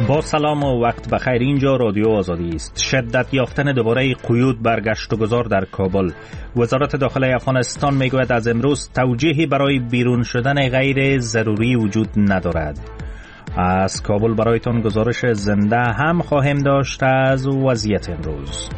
با سلام و وقت بخیر. اینجا رادیو آزادی است. شدت یافتن دوباره قیود بر گشت و گذار در کابل. وزارت داخلی افغانستان میگوید از امروز توجیهی برای بیرون شدن غیر ضروری وجود ندارد. از کابل برایتان گزارش زنده هم خواهیم داشت از وضعیت امروز.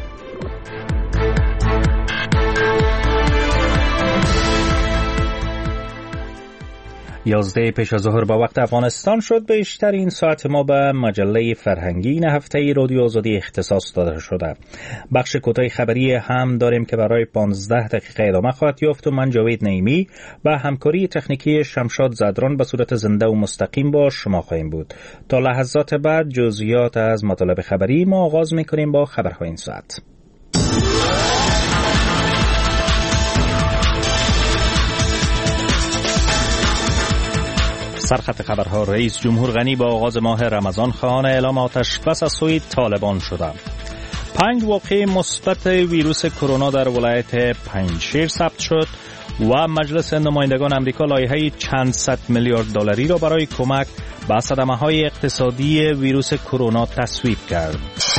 11 پیش از ظهر با وقت افغانستان شد. بیشتر این ساعت ما به مجله فرهنگی هفته رادیو آزادی اختصاص داده شده. بخش کوتاه خبری هم داریم که برای 15 دقیقه ادامه خواهد یافت و من جاوید نعیمی و همکاری تکنیکی شمشاد زدران به صورت زنده و مستقیم با شما خواهیم بود. تا لحظات بعد جزئیات از مطالب خبری ما آغاز می‌کنیم با خبرهای این ساعت. سرخط خبرها: رئیس جمهور غنی با آغاز ماه رمضان خواهان اعلام آتش بس از سوی طالبان شده. 5 واقعه مثبت ویروس کرونا در ولایت پنجشیر ثبت شد و مجلس نمایندگان آمریکا لایحه چند صد میلیارد دلاری را برای کمک به صدمه‌های اقتصادی ویروس کرونا تصویب کرد.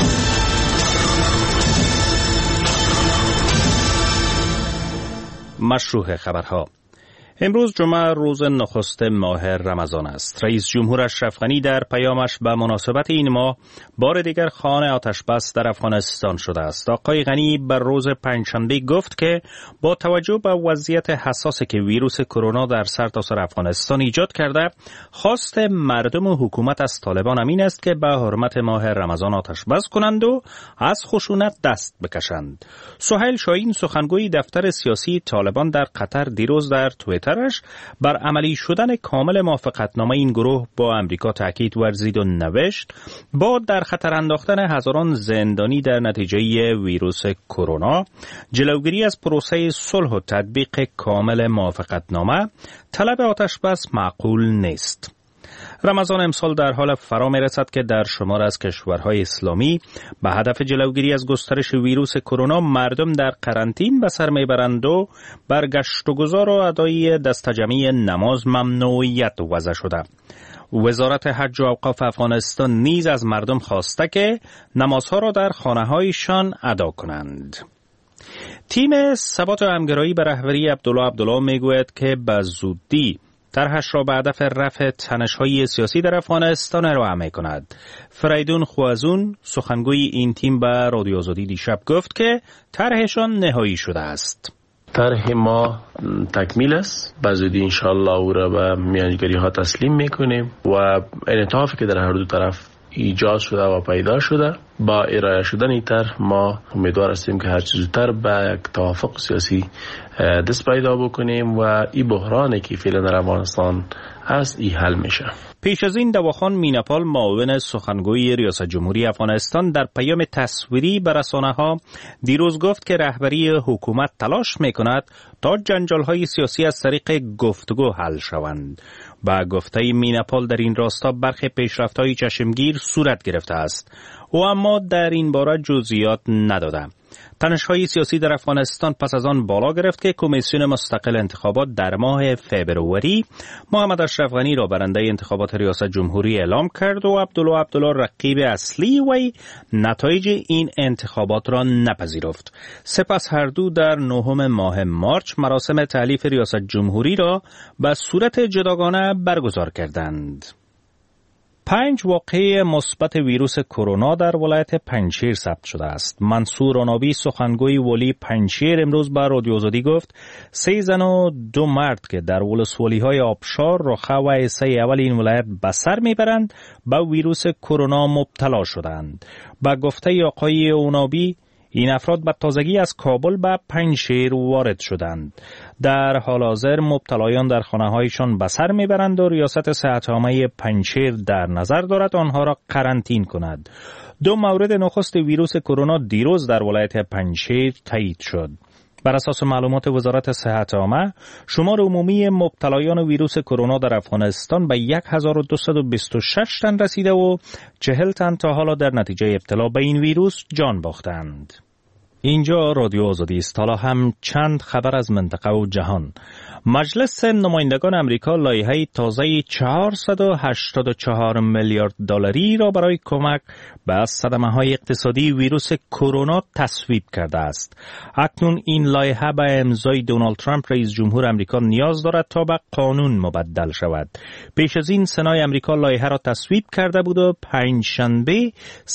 مشروع خبرها: امروز جمعه روز نخست ماه رمضان است. رئیس جمهور اشرف غنی در پیامش به مناسبت این ماه بار دیگر خواهان آتش بس در افغانستان شده است. آقای غنی بر روز پنجشنبه گفت که با توجه به وضعیت حساسی که ویروس کرونا در سرتاسر افغانستان ایجاد کرده، خواست مردم و حکومت از طالبان این است که به حرمت ماه رمضان آتش بس کنند و از خشونت دست بکشند. سهیل شاهین سخنگوی دفتر سیاسی طالبان در قطر دیروز در توییتر بر عملی شدن کامل موافقتنامه این گروه با امریکا تاکید ورزید و نوشت با در خطر انداختن هزاران زندانی در نتیجه ویروس کرونا، جلوگیری از پروسه صلح و تطبیق کامل موافقتنامه، طلب آتش بس معقول نیست. رمضان امسال در حال فرا می‌رسد که در شمار از کشورهای اسلامی به هدف جلوگیری از گسترش ویروس کرونا مردم در قرنطینه به سر میبرند و بر گشت و گذار و ادای دستجمعی نماز ممنوعیت وضع شده. وزارت حج و اوقاف افغانستان نیز از مردم خواسته که نمازها را در خانه‌هایشان ادا کنند. تیم ثبات و همگرایی به رهبری عبدالله میگوید که به زودی طرحش را به هدف رفع تنش‌های سیاسی در افغانستان ارائه می‌کند. فریدون خوازون سخنگوی این تیم به رادیو آزادی دیشب گفت که طرحشان نهایی شده است. طرح ما تکمیل است. به زودی انشالله او را به میانجیگری‌ها تسلیم می‌کنیم و انعطافی که در هر دو طرف ایجاد شده و پیدا شده با ارائه شدن این طرح ما امیدوار هستیم که هر چه زودتر به یک توافق سیاسی دست پیدا بکنیم و این بحرانی که فعلا در افغانستان هست این حل میشه. پیش از این دواخان میناپال معاون سخنگوی ریاست جمهوری افغانستان در پیام تصویری به رسانه‌ها دیروز گفت که رهبری حکومت تلاش میکند تا جنجال‌های سیاسی از طریق گفتگو حل شوند. با گفته میناپال در این راستا برخی پیشرفت‌های چشمگیر صورت گرفته است و اما در این باره جزئیات نداده. تنش‌های سیاسی در افغانستان پس از آن بالا گرفت که کمیسیون مستقل انتخابات در ماه فوریه محمد اشرف غنی را برنده انتخابات ریاست جمهوری اعلام کرد و عبدالله رقیب اصلی وی نتایج این انتخابات را نپذیرفت. سپس هر دو در 9 ماه مارچ مراسم تألیف ریاست جمهوری را به صورت جداگانه برگزار کردند. 5 واقعه مثبت ویروس کرونا در ولایت پنجشیر ثبت شده است. منصور عنابی سخنگوی ولی پنجشیر امروز به رادیو آزادی گفت 3 زن و 2 مرد که در ولسوالی‌های آبشار، رخه و عیسی اول این ولایت به سر میبرند به ویروس کرونا مبتلا شدند. با گفته آقای عنابی این افراد به تازگی از کابل به پنجشیر وارد شدند. در حال حاضر مبتلایان در خانه‌هایشان به سر میبرند و ریاست صحت عامه پنجشیر در نظر دارد آنها را قرنطینه کند. 2 مورد نخست ویروس کرونا دیروز در ولایت پنجشیر تایید شد. بر اساس معلومات وزارت صحت عامه، شمار عمومی مبتلایان ویروس کرونا در افغانستان به 1226 تن رسیده و 40 تن تا حالا در نتیجه ابتلا به این ویروس جان باختند. اینجا رادیو آزادی است. حالا هم چند خبر از منطقه و جهان. مجلس نمایندگان امریکا لایحه تازه 484 میلیارد دلاری را برای کمک به صدمه‌های اقتصادی ویروس کرونا تصویب کرده است. اکنون این لایحه به امضای دونالد ترامپ رئیس جمهور امریکا نیاز دارد تا به قانون مبدل شود. پیش از این سنای امریکا لایحه را تصویب کرده بود و پنجشنبه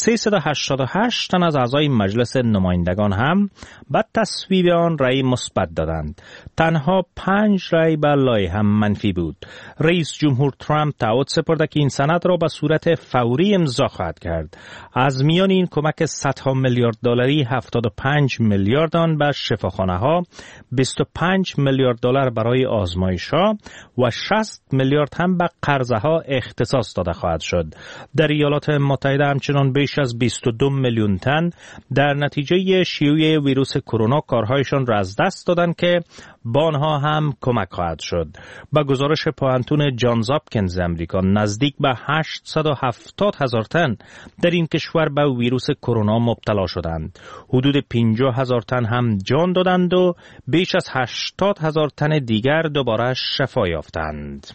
388 تن از اعضای مجلس نمایندگان هم به تصویب آن رأی مثبت دادند. تنها 5 رأی به لایحه منفی بود. رئیس جمهور ترامپ تعهد سپرده که این سند را به صورت فوری امضا خواهد کرد. از میان این کمک صدها میلیارد دلاری 75 میلیارد آن به شفاخانه‌ها، 25 میلیارد دلار برای آزمایش‌ها و 60 میلیارد هم به قرضه‌ها اختصاص داده خواهد شد. در ایالات متحده همچنان بیش از 22 میلیون تن در نتیجه شیوع ویروس کرونا کارهایشان را از دست دادند که با آنها هم کمک خواهد شد. با گزارش پوهنتون جانز هاپکینز امریکا نزدیک به 870,000 تن در این کشور به ویروس کرونا مبتلا شدند. حدود 50,000 تن هم جان دادند و بیش از 80,000 تن دیگر دوباره شفا یافتند.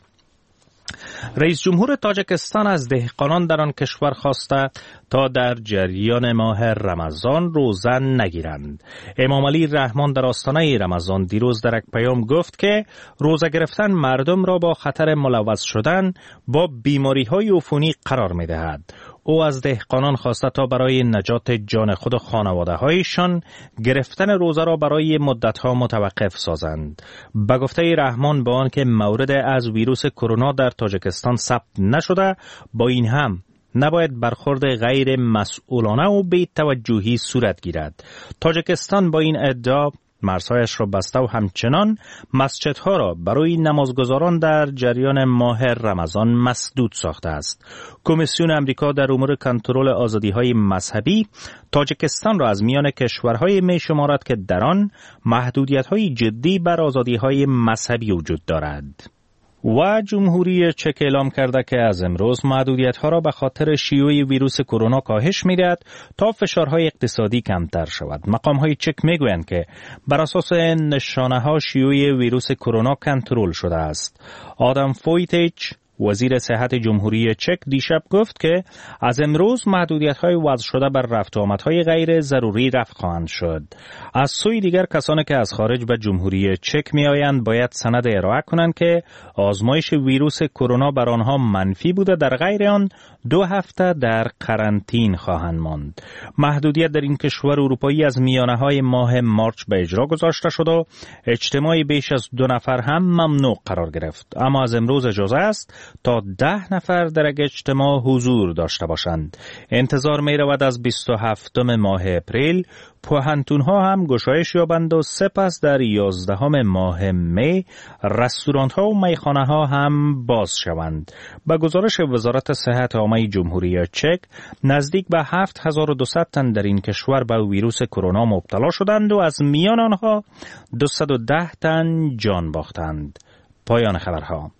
رئیس جمهور تاجیکستان از دهقانان در آن کشور خواسته تا در جریان ماه رمضان روزه نگیرند. امام علی رحمان در آستانه رمضان دیروز در یک پیام گفت که روزه گرفتن مردم را با خطر ملوث شدن با بیماری‌های عفونی قرار می‌دهد. او از دهقانان خواسته تا برای نجات جان خود و خانواده‌هایشان گرفتن روزه را برای مدت‌ها متوقف سازند. به گفته رحمان با آنکه مورد از ویروس کرونا در تاجیکستان ثبت نشده، با این هم نباید برخورد غیر مسئولانه و بی توجهی صورت گیرد. تاجیکستان با این ادعا مرزهایش را بسته و همچنان مسجدها را برای نمازگزاران در جریان ماه رمضان مسدود ساخته است. کمیسیون امریکا در امور کنترل آزادی‌های مذهبی تاجیکستان را از میان کشورهای می شمارد که در آن محدودیت‌های جدی بر آزادی‌های مذهبی وجود دارد. و جمهوری چک اعلام کرده که از امروز محدودیت‌ها را به خاطر شیوع ویروس کرونا کاهش می‌دهد تا فشارهای اقتصادی کمتر شود. مقام‌های چک می‌گویند که بر اساس نشانه‌ها شیوع ویروس کرونا کنترل شده است. آدم فویتیچ وزیر صحت جمهوری چک دیشب گفت که از امروز محدودیت‌های وضع شده بر رفت و آمدهای غیر ضروری رفع خواهند شد. از سوی دیگر کسانی که از خارج به جمهوری چک می‌آیند باید سند ارائه کنند که آزمایش ویروس کرونا بر آنها منفی بوده، در غیر آن 2 هفته در قرنطین خواهند ماند. محدودیت در این کشور اروپایی از میانه‌های ماه مارچ به اجرا گذاشته شد و اجتماعی بیش از 2 نفر هم ممنوع قرار گرفت. اما از امروز اجازه است تا 10 نفر در یک اجتماع حضور داشته باشند. انتظار می رود از 27 ماه اپریل پوهنتون‌ها هم گشایش یابند و سپس در 11 ماه می رستوران‌ها و میخانه‌ها هم باز شوند. با گزارش وزارت صحت عامه جمهوری چک نزدیک به 7200 تن در این کشور به ویروس کرونا مبتلا شدند و از میان آنها 210 تن جان باختند. پایان خبرها.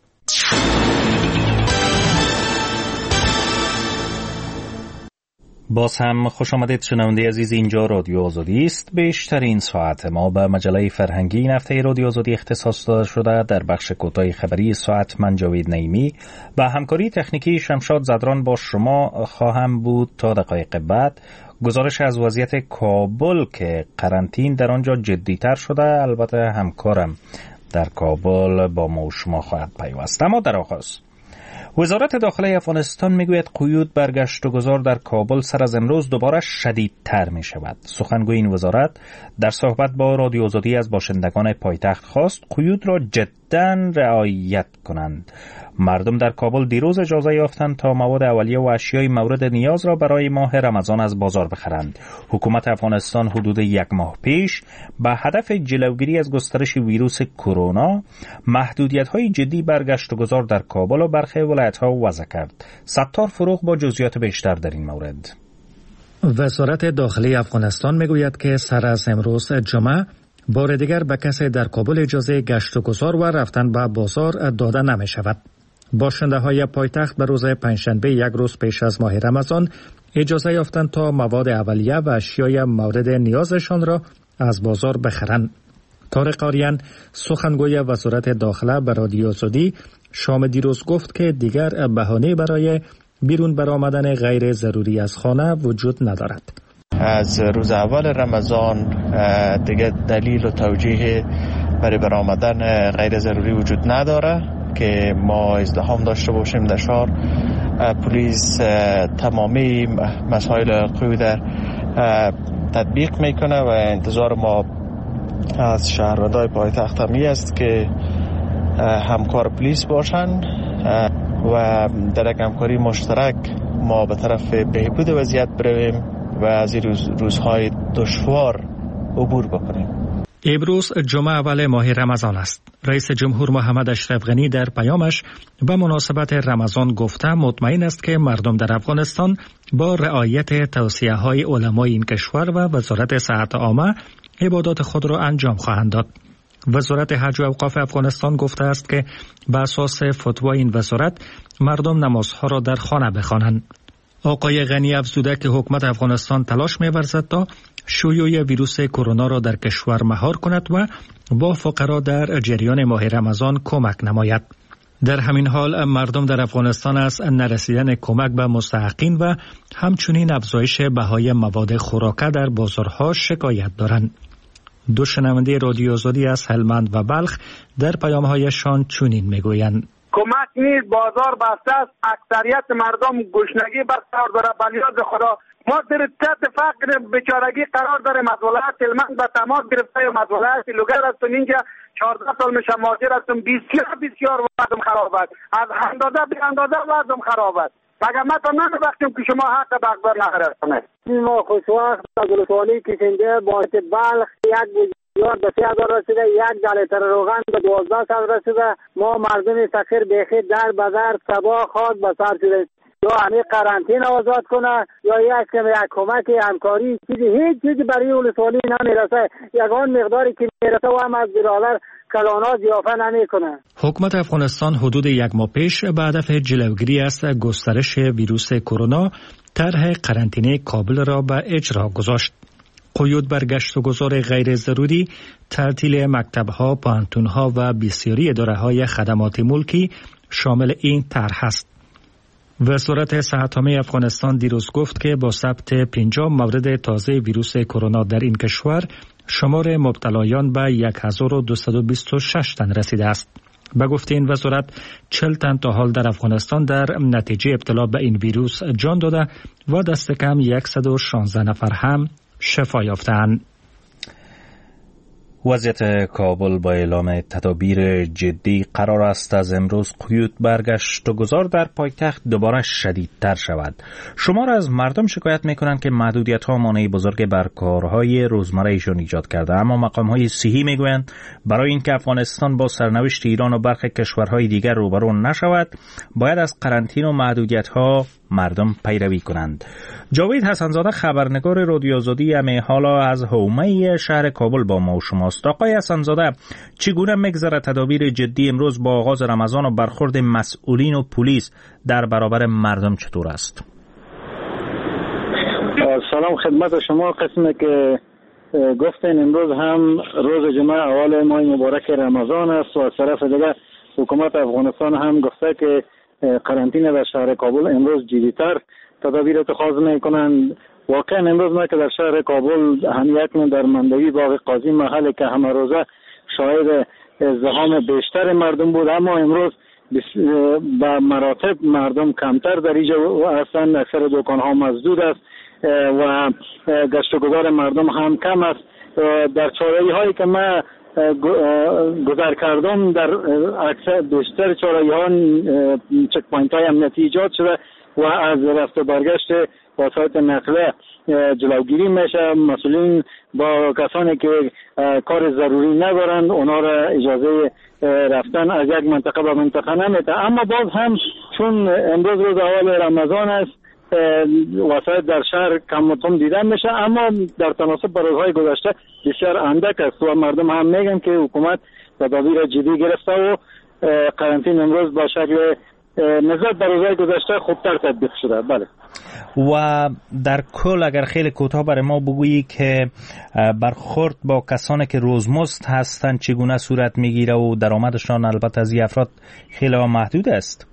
باز هم خوش آمدید شنونده عزیز، اینجا رادیو آزادی است. بیشترین ساعت ما به مجله فرهنگی این هفته رادیو آزادی اختصاص داده شده. در بخش کوتاه خبری ساعت من جاوید نعیمی و همکاری تکنیکی شمشاد زدران با شما خواهم بود تا دقایق بعد. گزارش از وضعیت کابل که قرنطین در آنجا جدی‌تر شده، البته همکارم در کابل با ما و شما خواهد پیوست. اما در آغاز وزارت داخلی افغانستان میگوید قیود بر گشت و گذار در کابل سر از امروز دوباره شدیدتر می شود. سخنگوی این وزارت در صحبت با رادیو آزادی از باشندگان پایتخت خواست قیود را جداً رعایت کنند. مردم در کابل دیروز اجازه یافتند تا مواد اولیه و اشیای مورد نیاز را برای ماه رمضان از بازار بخرند. حکومت افغانستان حدود 1 ماه پیش به هدف جلوگیری از گسترش ویروس کرونا محدودیت‌های جدی بر گشت و گذار در کابل و برخی ولایت‌ها وضع کرد. ستار فروغ با جزئیات بیشتر در این مورد. وزارت داخلی افغانستان میگوید که سر از امروز جمعه بار دیگر به کسی در کابل اجازه گشت و گذار و رفتن به بازار داده نمی شود. باشنده های پایتخت به روز پنجشنبه 1 روز پیش از ماه رمضان اجازه یافتند تا مواد اولیه و اشیای مورد نیازشان را از بازار بخرند. طارق آریان سخنگوی وزارت داخله به رادیو آزادی شام دیروز گفت که دیگر بهانه برای بیرون برآمدن غیر ضروری از خانه وجود ندارد. از روز اول رمضان دیگر دلیل و توجیه برای برآمدن غیر ضروری وجود نداره که ما ازدحام داشته باشیم در شهر. پلیس تمامی مسائل قیود تطبیق میکنه و انتظار ما از شهروندان پایتخت همی است که همکار پلیس باشند و در یک همکاری مشترک ما به طرف بهبود وضعیت برویم و از این روزهای دشوار عبور بکنیم. امروز جمعه اول ماه رمضان است. رئیس جمهور محمد اشرف غنی در پیامش به مناسبت رمضان گفته مطمئن است که مردم در افغانستان با رعایت توصیه‌های علمای این کشور و وزارت صحت عامه عبادات خود را انجام خواهند داد. وزارت حج و اوقاف افغانستان گفته است که به اساس فتوای این وزارت مردم نمازها را در خانه بخوانند. آقای غنی افزوده که حکومت افغانستان تلاش می‌ورزد تا شیوع ویروس کرونا را در کشور مهار کند و با فقرا در جریان ماه رمضان کمک نماید. در همین حال مردم در افغانستان از نرسیدن کمک به مستحقین و همچنین افزایش بهای مواد خوراکه در بازارها شکایت دارند. دو شنونده رادیو آزادی از هلمند و بلخ در پیام‌هایشان چنین میگویند: کمک نیست، بازار بسته است، اکثریت مردم گشنگی بسته داره. بلیاد خدا ما در تحت فقر بیچارگی قرار داریم. از ولایت هلمند به تماس گرفتیم، از ولایت لوگر هستم، اینجا 14 سال میشه مهاجر هستم. بسیار وضعم خراب است، از اندازه به اندازه وضعم خراب است. مگر ما تا نمی‌بخشیم که شما حق بقدر نگرفتید. ما خوشوقت از ولسوالی کشنده باعث بلخ یک بسیار به 3000 رسیده، یک جلیتر روغن به 1200 رسیده. ما مردم سخیر بیخی در بدر سبا خاک به سر شده. یا همین قرنطینه آزاد کنه یا یک کمک همکاری، هیچ چیزی برای ولسوالی نمیرسه. یگان مقداری که میرسه و هم از برادر کلانا ضیافه نمیکنه. حکومت افغانستان حدود یک ماه پیش به هدف جلوگیری از گسترش ویروس کرونا طرح قرنطینه کابل را به اجرا گذاشت. قیود بر گشت و گذار غیر ضروری، تعطیل مکتب‌ها، پوهنتون‌ها و بسیاری اداره‌های خدمات ملکی شامل این طرح است. وزارت صحت عامه افغانستان دیروز گفت که با ثبت 50 مورد تازه ویروس کرونا در این کشور شمار مبتلایان به 1226 تن رسیده است. به گفته این وزارت 40 تن تا حال در افغانستان در نتیجه ابتلا به این ویروس جان داده و دست کم 116 نفر هم شفا یافتند. وضعیت کابل با اعلام تدابیر جدی قرار است از امروز قیود برگشت و گذار در پایتخت دوباره شدیدتر شود. شمار از مردم شکایت میکنند که محدودیت‌ها مانع بزرگ بر کارهای روزمره‌شان ایجاد کرده، اما مقام‌های صحی میگویند برای اینکه افغانستان با سرنوشت ایران و برخی کشورهای دیگر روبرو نشود، باید از قرنطینه و محدودیت‌ها مردم پیروی کنند. جاوید حسنزاده خبرنگار رادیو آزادی حالا از حومه شهر کابل با ما و شماست. آقای حسنزاده، چگونه میگذره تدابیر جدی امروز با آغاز رمضان و برخورد مسئولین و پلیس در برابر مردم چطور است؟ سلام خدمت شما. قسمی که گفتین امروز هم روز جمعه اول ماه مبارک رمضان است و از طرف دیگر حکومت افغانستان هم گفته که قرنطینه در شهر کابل امروز جدی‌تر تدابیر اتخاذ میکنند. واقعا امروز ما که در شهر کابل هم یک در مندوی باغ قاضی محلی که همه روزه شاهد ازدحام بیشتر مردم بود، اما امروز به مراتب مردم کمتر در اینجا هستند. اکثر دکان‌ها مسدود است و گشت و گذار مردم هم کم است. در چهارراهی‌هایی که ما گذر کردم در اکثر بیشتر چهارراهی‌ها چک پوینت‌های امنیتی ایجاد شده و از رفت و برگشت وسایط نقلیه جلوگیری میشه. مسئولین با کسانی که کار ضروری ندارند اونا را اجازه رفتن از یک منطقه به منطقه نمیده. اما باز هم چون امروز روز اول رمضان است وسایط در شهر کم و کم دیده میشه، اما در تناسب با روزهای گذشته بسیار اندک است و مردم هم میگن که حکومت تدابیر جدی گرفته و قرنطینه امروز با شکل نسبت به روزهای گذشته خوبتر تطبیق شده. بله. و در کل اگر خیلی کوتاه برای ما بگویی که برخورد با کسانی که روزمزد هستند چگونه صورت میگیره و درآمدشان البته از این افراد خیلی محدود است؟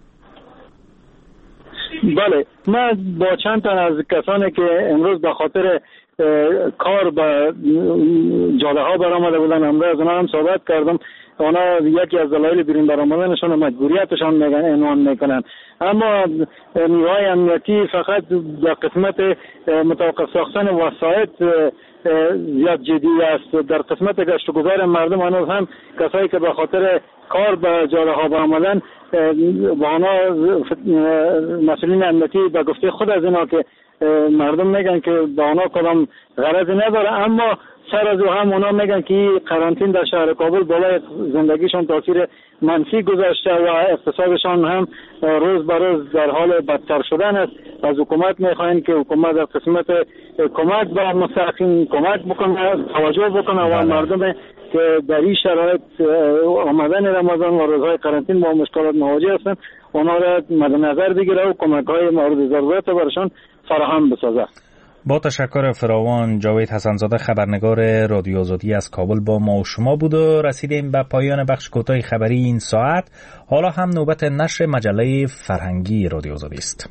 بله، من با چند تا از کسانی که امروز به خاطر کار به جاده ها برآمده بودن امروز اونا هم صحبت کردم. اونا یکی از دلایل بیرون برآمدنشان و مجبوریتشان عنوان میکنن، اما نیروهای امنیتی فقط در قسمت متوقف ساختن وسایط زیاد جدی است. در قسمت گشت و گذار مردم هنوز هم کسایی که به خاطر کار به جاده ها برآمدن با اونا مسئولین امنیتی به گفته خود از اینا که مردم میگن که با اونا کدام غرضی نداره، اما سر از او هم اونا میگن که قرنطین در شهر کابل بالای زندگیشان تاثیر منفی گذاشته و اقتصادشان هم روز به روز در حال بدتر شدن است. از حکومت میخواین که حکومت در قسمت کمک به مستحقین کمک بکنه، توجه بکنه و مردم که در این شرایط آمدن رمضان و روزهای قرنطین با مشکلات مواجه هستند اونا را مد نظر بگیره و کمک‌های مورد ضرورت برشان فراهم بسازه. با تشکر فراوان. جاوید حسن‌زاده خبرنگار رادیو آزادی از کابل با ما و شما بود و رسیدیم به پایان بخش کوتاه خبری این ساعت. حالا هم نوبت نشر مجله فرهنگی رادیو آزادی است.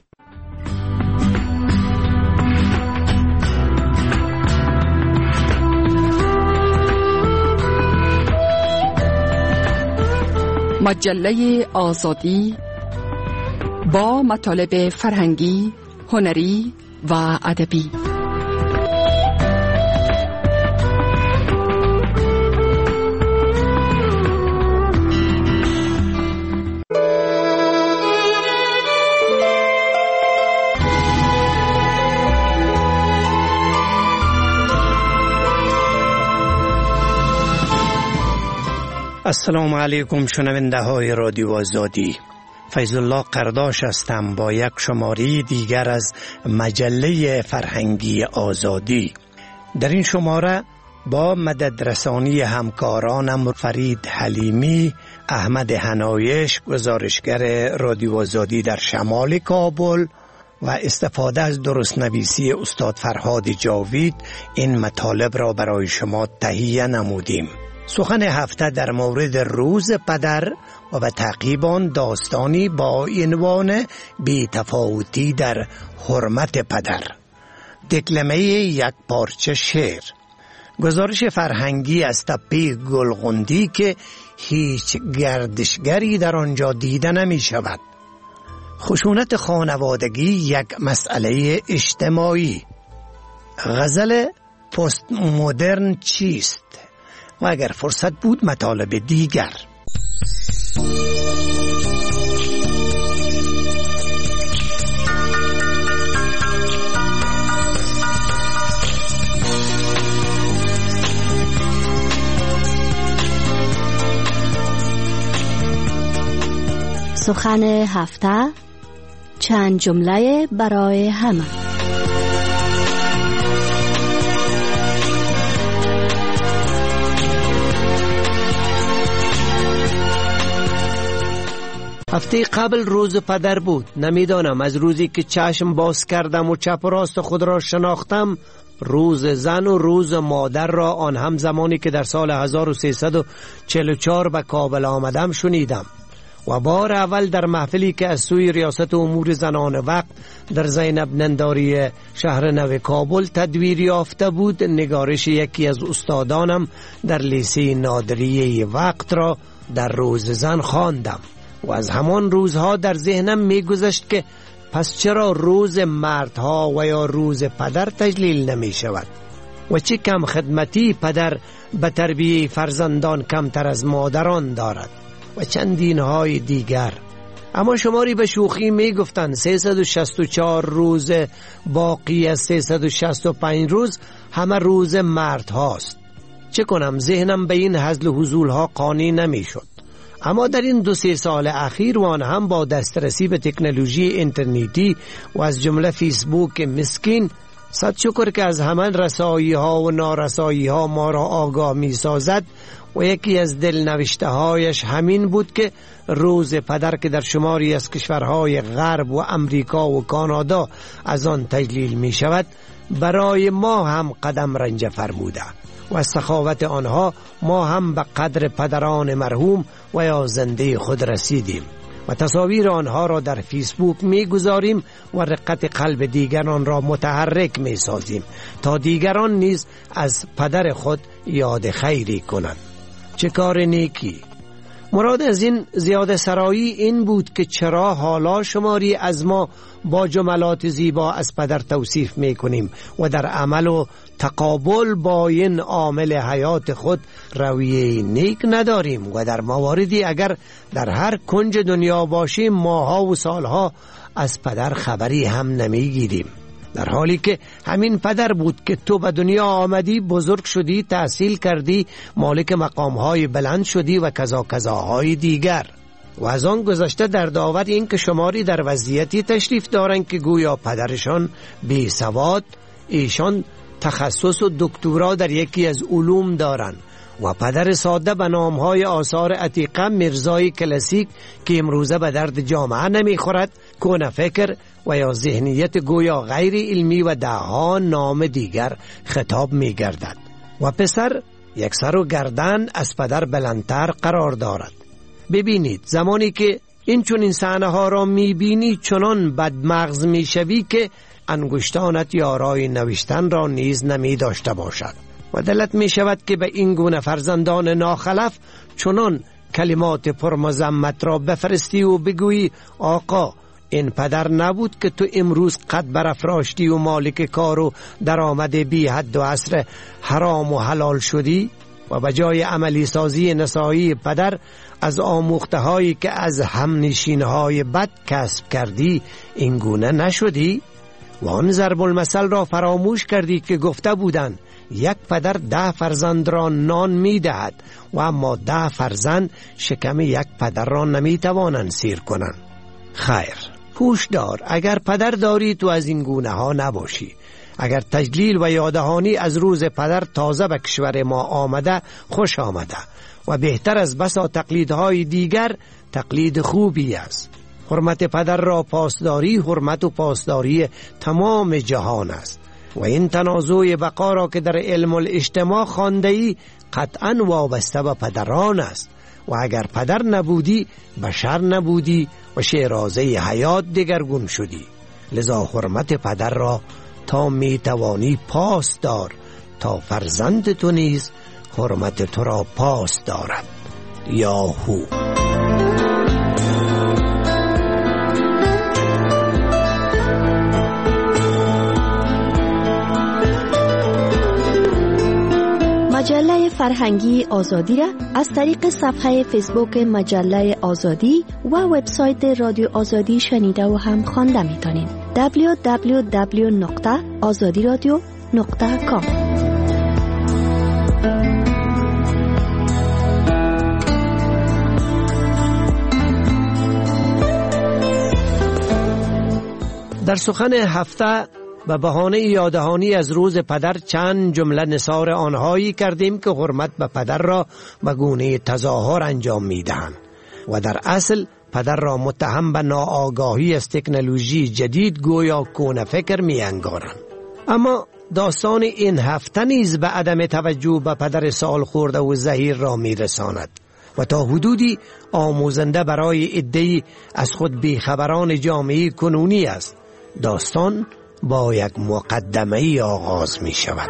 مجله آزادی با مطالب فرهنگی، هنری و ادبی. السلام علیکم شنونده های رادیو آزادی. فیض الله قرداش هستم با یک شماره دیگر از مجله فرهنگی آزادی. در این شماره با مددرسانی همکارانم فرید حلیمی، احمد حنایش گزارشگر رادیو آزادی در شمال کابل و استفاده از درست نویسی استاد فرهاد جاوید این مطالب را برای شما تهیه نمودیم. سخن هفته در مورد روز پدر و به تعقیب آن داستانی با عنوان بی‌تفاوتی در حرمت پدر، دکلمه یک پارچه شعر، گزارش فرهنگی از تپه گلغندی که هیچ گردشگری در آنجا دیده نمی شود، خشونت خانوادگی یک مسئله اجتماعی، غزل پست مدرن چیست و اگر فرصت بود مطالب دیگر. سخن هفته، چند جمله برای همه. هفته قبل روز پدر بود. نمیدانم از روزی که چشم باز کردم و چپ و راست خود را شناختم روز زن و روز مادر را آن هم زمانی که در سال 1344 به کابل آمدم شنیدم و بار اول در محفلی که از سوی ریاست امور زنان وقت در زینب ننداری شهر نو کابل تدویر یافته بود نگارش یکی از استادانم در لیسه نادریه وقت را در روز زن خواندم و از همان روزها در ذهنم می‌گذشت که پس چرا روز مردها و یا روز پدر تجلیل نمی شود و چه کم خدمتی پدر به تربیه فرزندان کمتر از مادران دارد و چندین های دیگر. اما شماری به شوخی می گفتند 364 روز باقی از 365 روز همه روز مرد هاست. چه کنم ذهنم به این هزل و هزول ها قانع نمی شد. اما در این 2-3 سال اخیر و آن هم با دسترسی به تکنولوژی اینترنتی و از جمله فیسبوک مسکین صد شکر که از همان رسایی ها و نارسایی ها ما را آگاه می سازد و یکی از دلنوشته هایش همین بود که روز پدر که در شماری از کشورهای غرب و امریکا و کانادا از آن تجلیل می شود برای ما هم قدم رنج فرموده و از سخاوت آنها ما هم به قدر پدران مرحوم و یا زنده خود رسیدیم و تصاویر آنها را در فیسبوک می گذاریم و رقت قلب دیگران را متحرک می سازیم تا دیگران نیز از پدر خود یاد خیری کنند. چه کار نیکی! مراد از این زیاده سرایی این بود که چرا حالا شماری از ما با جملات زیبا از پدر توصیف می کنیم و در عمل و تقابل با این عامل حیات خود رویه نیک نداریم و در مواردی اگر در هر کنج دنیا باشیم ماها و سالها از پدر خبری هم نمیگیریم، در حالی که همین پدر بود که تو به دنیا آمدی، بزرگ شدی، تحصیل کردی، مالک مقامهای بلند شدی و کذاهای دیگر. و از آن گذشته در داور این که شماری در وضعیتی تشریف دارند که گویا پدرشان بی سواد، ایشان تخصص و دکترا در یکی از علوم دارند و پدر ساده به نامهای آثار عتیقه میرزای کلاسیک که امروزه به درد جامعه نمیخورد، کون فکر و یا ذهنیت گویا غیر علمی و دهها نام دیگر خطاب میگردد و پسر یک سر و گردن از پدر بلندتر قرار دارد. ببینید زمانی که این چون صحنه ها را میبینی چنان بدمغز میشوی که انگشتانت یارای نوشتن را نیز نمی داشته باشد و دلت می شود که به این گونه فرزندان ناخلف چنان کلمات پرمذمت را بفرستی و بگویی آقا این پدر نبود که تو امروز قد برافراشتی و مالک کار و درآمد بی حد و حصر حرام و حلال شدی و به جای عملی سازی نسایی پدر از آموخته هایی که از همنشین های بد کسب کردی این گونه نشدی و آن ضرب المثل را فراموش کردی که گفته بودند یک پدر 10 فرزند را نان می دهد و اما 10 فرزند شکم یک پدر را نمی توانند سیر کنند. خیر، هوش دار، اگر پدر داری تو از این گونه ها نباشی. اگر تجلیل و یادهانی از روز پدر تازه به کشور ما آمده، خوش آمده و بهتر از بسا تقلیدهای دیگر تقلید خوبی است. حرمت پدر را پاسداری حرمت و پاسداری تمام جهان است و این تنازع بقا را که در علم الاجتماع خوانده‌ای قطعاً وابسته به پدران است و اگر پدر نبودی بشر نبودی و شیرازه حیات دگرگون شدی. لذا حرمت پدر را تا می توانی پاس دار تا فرزند تو نیز حرمت تو را پاس دارد. یاهو. مجله فرهنگی آزادی را از طریق صفحه فیسبوک مجله آزادی و وبسایت رادیو آزادی شنیده و هم خوانده می‌تونید. www.azadiradio.com. در سخن هفته به بهانه یادهانی از روز پدر چند جمله نثار آنهایی کردیم که حرمت به پدر را به گونه تظاهر انجام می‌دهند و در اصل پدر را متهم به ناآگاهی از تکنولوژی جدید گویا کون فکر می‌انگارند. اما داستان این هفته نیز به عدم توجه به پدر سال خورده و زهیر را می‌رساند و تا حدودی آموزنده برای عده‌ای از خود بیخبران جامعه کنونی است. داستان با یک مقدمه آغاز می شود.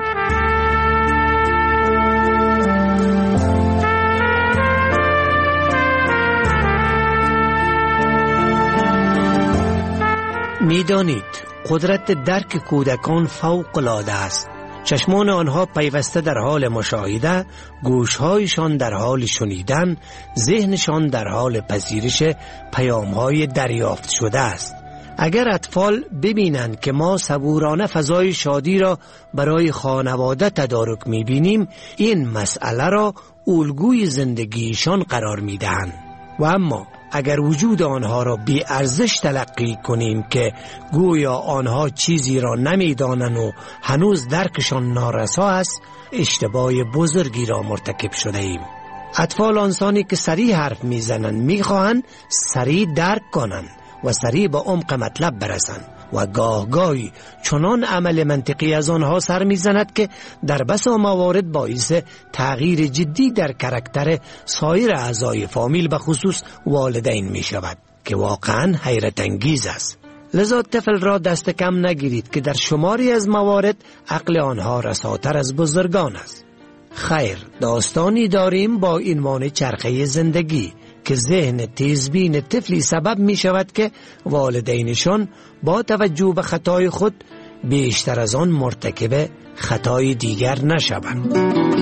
می دانید قدرت درک کودکان فوق العاده است. چشمان آنها پیوسته در حال مشاهده، گوشهایشان در حال شنیدن، ذهنشان در حال پذیرش پیامهای دریافت شده است. اگر اطفال ببینند که ما صبورانه فضای شادی را برای خانواده تدارک می‌بینیم، این مسئله را الگوی زندگیشان قرار می‌دهند. و اما اگر وجود آنها را بی ارزش تلقی کنیم که گویا آنها چیزی را نمیدانند و هنوز درکشان نارسا است، اشتباه بزرگی را مرتکب شده ایم. اطفال آنسانی که سریع حرف میزنند میخواهند سریع درک کنند و سریع به عمق مطلب برسند و گاهی چنان عمل منطقی از آنها سر میزند که در بسا موارد باعث تغییر جدی در کاراکتر سایر اعضای فامیل به خصوص والدین می شود که واقعا حیرت انگیز است. لذا طفل را دست کم نگیرید که در شماری از موارد عقل آنها رساتر از بزرگان است. خیر، داستانی داریم با عنوان چرخه زندگی که ذهن تیزبین طفلی سبب می شود که والدینشان با توجه به خطای خود بیشتر از آن مرتکب خطای دیگر نشوند.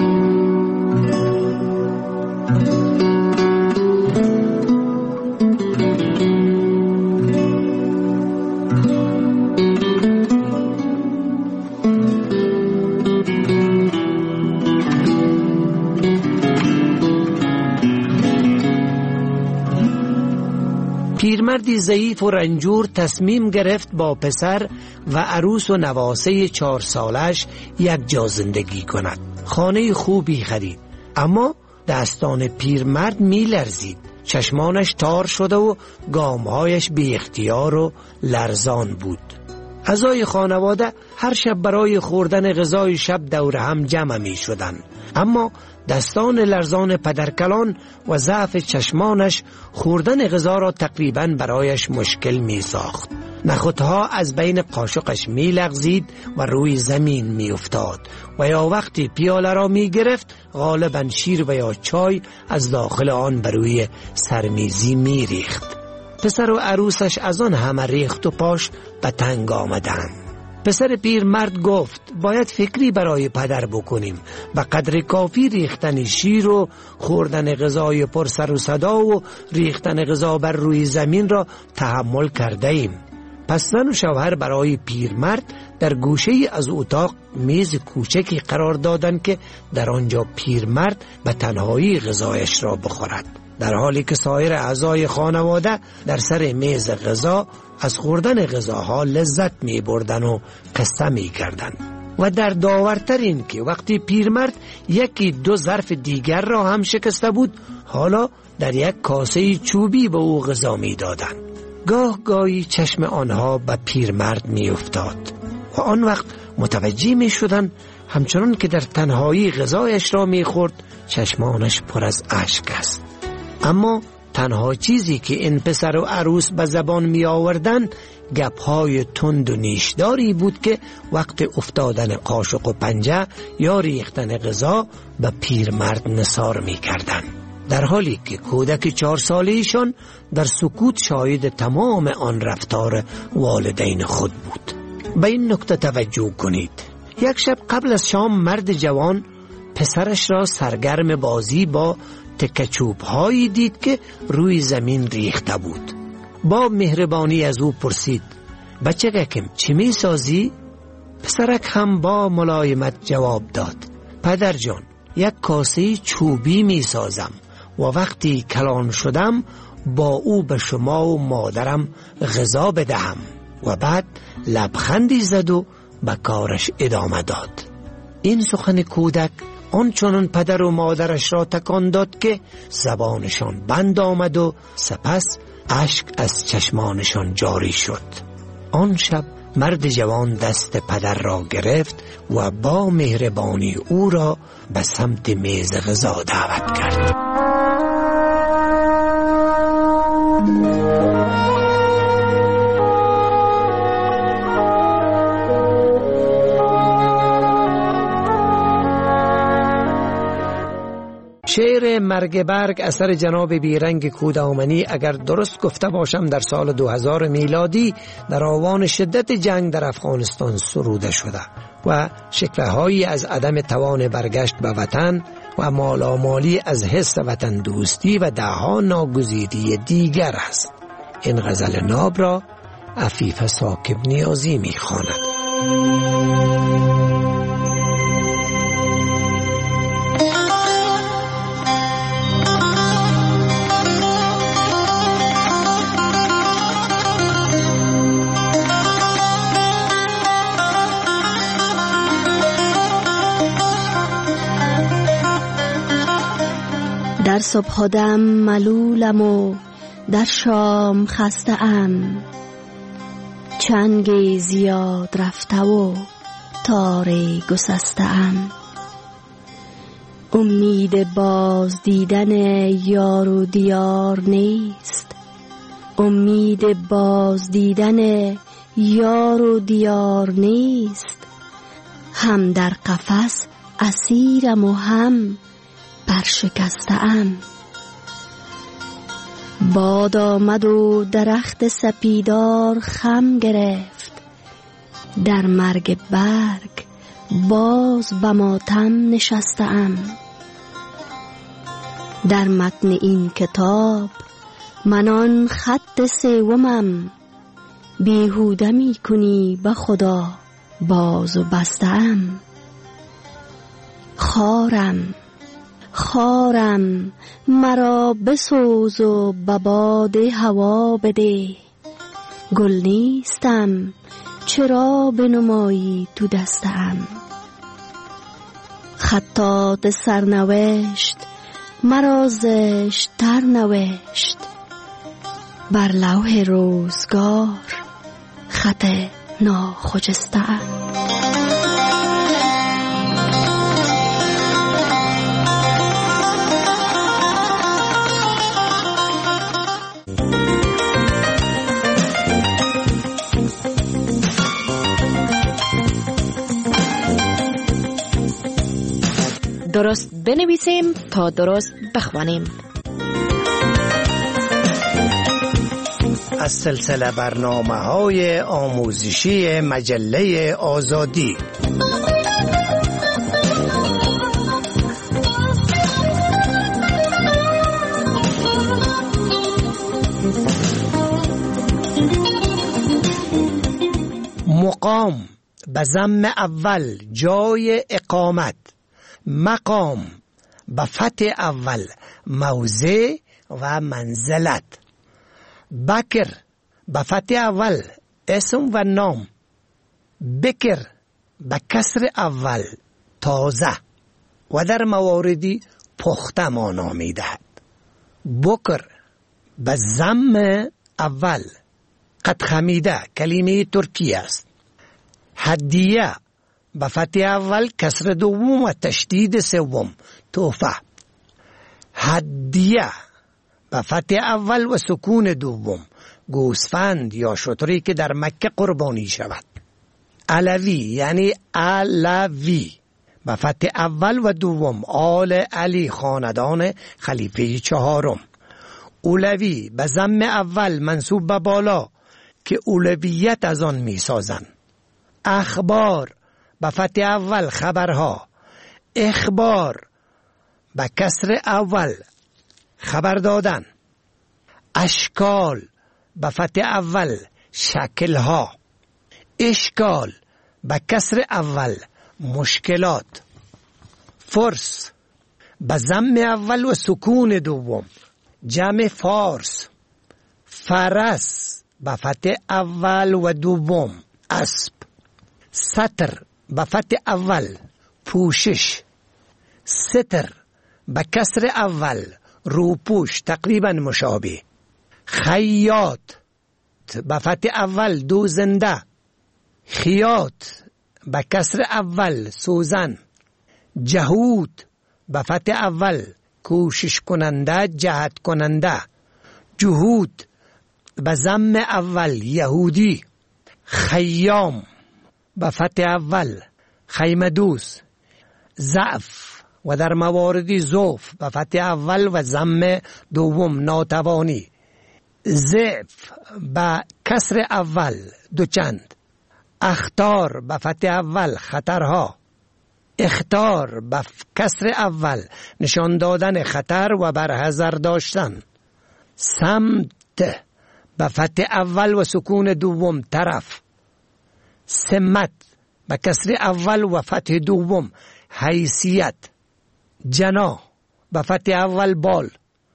پیرمردی ضعیف و رنجور تصمیم گرفت با پسر و عروس و نواسه 4 سالش یک جا زندگی کند. خانه خوبی خرید، اما دستان پیرمرد می لرزید. چشمانش تار شده و گامهایش بی اختیار و لرزان بود. اعضای خانواده هر شب برای خوردن غذای شب دور هم جمع می شدند، اما دستان لرزان پدرکلان و ضعف چشمانش خوردن غذا را تقریباً برایش مشکل می ساخت. نخودها از بین قاشقش می لغزید و روی زمین می افتاد و یا وقتی پیاله را می گرفت غالباً شیر و یا چای از داخل آن بر روی سرمیزی می ریخت. پسر و عروسش از آن همه ریخت و پاش به تنگ آمدند. پسر پیرمرد گفت باید فکری برای پدر بکنیم. به قدر کافی ریختن شیر و خوردن غذای پر سر و صدا و ریختن غذا بر روی زمین را تحمل کرده ایم. پس زن و شوهر برای پیرمرد در گوشه از اتاق میز کوچکی قرار دادند که در آنجا پیرمرد به تنهایی غذایش را بخورد، در حالی که سایر اعضای خانواده در سر میز غذا از خوردن غذاها لذت می بردن و قصه می کردن. و در داورتر این که وقتی پیرمرد 1-2 ظرف دیگر را هم شکسته بود، حالا در یک کاسه چوبی به او غذا می دادن. گاهی چشم آنها به پیرمرد می افتاد و آن وقت متوجه می شدن همچنان که در تنهایی غذایش را می خورد چشمانش پر از اشک است. اما تنها چیزی که این پسر و عروس به زبان می آوردن گپهای تند و نیشداری بود که وقت افتادن قاشق و پنجه یا ریختن غذا به پیرمرد نثار می کردن، در حالی که کودک 4 ساله‌شان در سکوت شاهد تمام آن رفتار والدین خود بود. به این نکته توجه کنید. یک شب قبل از شام مرد جوان پسرش را سرگرم بازی با تکچوب هایی دید که روی زمین ریخته بود. با مهربانی از او پرسید بچگکم چی می سازی؟ پسرک هم با ملایمت جواب داد پدر جان، یک کاسه چوبی می سازم و وقتی کلان شدم با او به شما و مادرم غذا بدهم. و بعد لبخندی زد و به کارش ادامه داد. این سخن کودک آنچنان پدر و مادرش را تکان داد که زبانشان بند آمد و سپس اشک از چشمانشان جاری شد. آن شب مرد جوان دست پدر را گرفت و با مهربانی او را به سمت میز غذا دعوت کرد. شعر مرگ برگ اثر جناب بیرنگ کودامنی اگر درست گفته باشم در سال 2000 میلادی در آوان شدت جنگ در افغانستان سروده شده و شکوه‌هایی از عدم توان برگشت به وطن و مالامالی از حس وطن دوستی و دهها ناگزیری دیگر است. این غزل ناب را عفیف ساکب نیازی می‌خواند. در صبحدم ملولم و در شام خسته ام، چنگ زیاد رفته و تار گسسته ام. امید باز دیدن یار و دیار نیست، امید باز دیدن یار و دیار نیست. هم در قفس اسیرم و هم برشکسته ام. باد آمد و درخت سپیدار خم گرفت، در مرگ برگ باز به ماتم نشسته ام. در متن این کتاب من آن خط سومم، بیهوده می کنی به خدا باز و بسته ام. خارم مرا بسوز و به باد هوا بده، گل نیستم چرا بنمایی تو دستم. خطاط سرنوشت مرا زشت تر نوشت، بر لوح روزگار خط ناخجسته. درست بنویسیم تا درست بخوانیم. از سلسله برنامه‌های آموزشی مجله آزادی. مقام به ضم اول جای اقامت، مقام به فتح اول موضع و منزلت، بکر به فتح اول اسم و نام، بکر به کسر اول تازه و در مواردی پخته مانا می دهد. بکر به ضم اول قد خمیده کلمه ترکی است. هدیه به فتح اول کسر دوم و تشدید سوم توفه. هدیه به فتح اول و سکون دوم گوسفند یا شتری که در مکه قربانی شود. علوی یعنی علوی به فتح اول و دوم آل علی خاندان خلیفه چهارم. اولوی به ضم اول منصوب به بالا که اولویت از آن می سازند. اخبار به فتح اول خبرها، اخبار به کسر اول خبر دادن. اشکال به فتح اول شکلها، اشکال به کسر اول مشکلات. فرس به ضم اول و سکون دوم جمع فارس. فرس به فتح اول و دوم اسب. ستر به فتح اول پوشش. ستر به کسر اول روپوش تقریبا مشابه. خیاط به فتح اول دوزنده. خیاط به کسر اول سوزن. جهود به فتح اول کوشش کننده جهد کننده. جهود به ضم اول یهودی. خیام به فتح اول خیمه دوس. ضعف و در مواردی ضعف به فتح اول و ضم دوم ناتوانی. ضعف به کسر اول دوچند. اخطار به فتح اول خطرها. اخطار به کسر اول نشان دادن خطر و برحذر داشتن. سمت به فتح اول و سکون دوم طرف. سمت به کسر اول و فتح دوم حیثیت. جنا به فتح اول بال.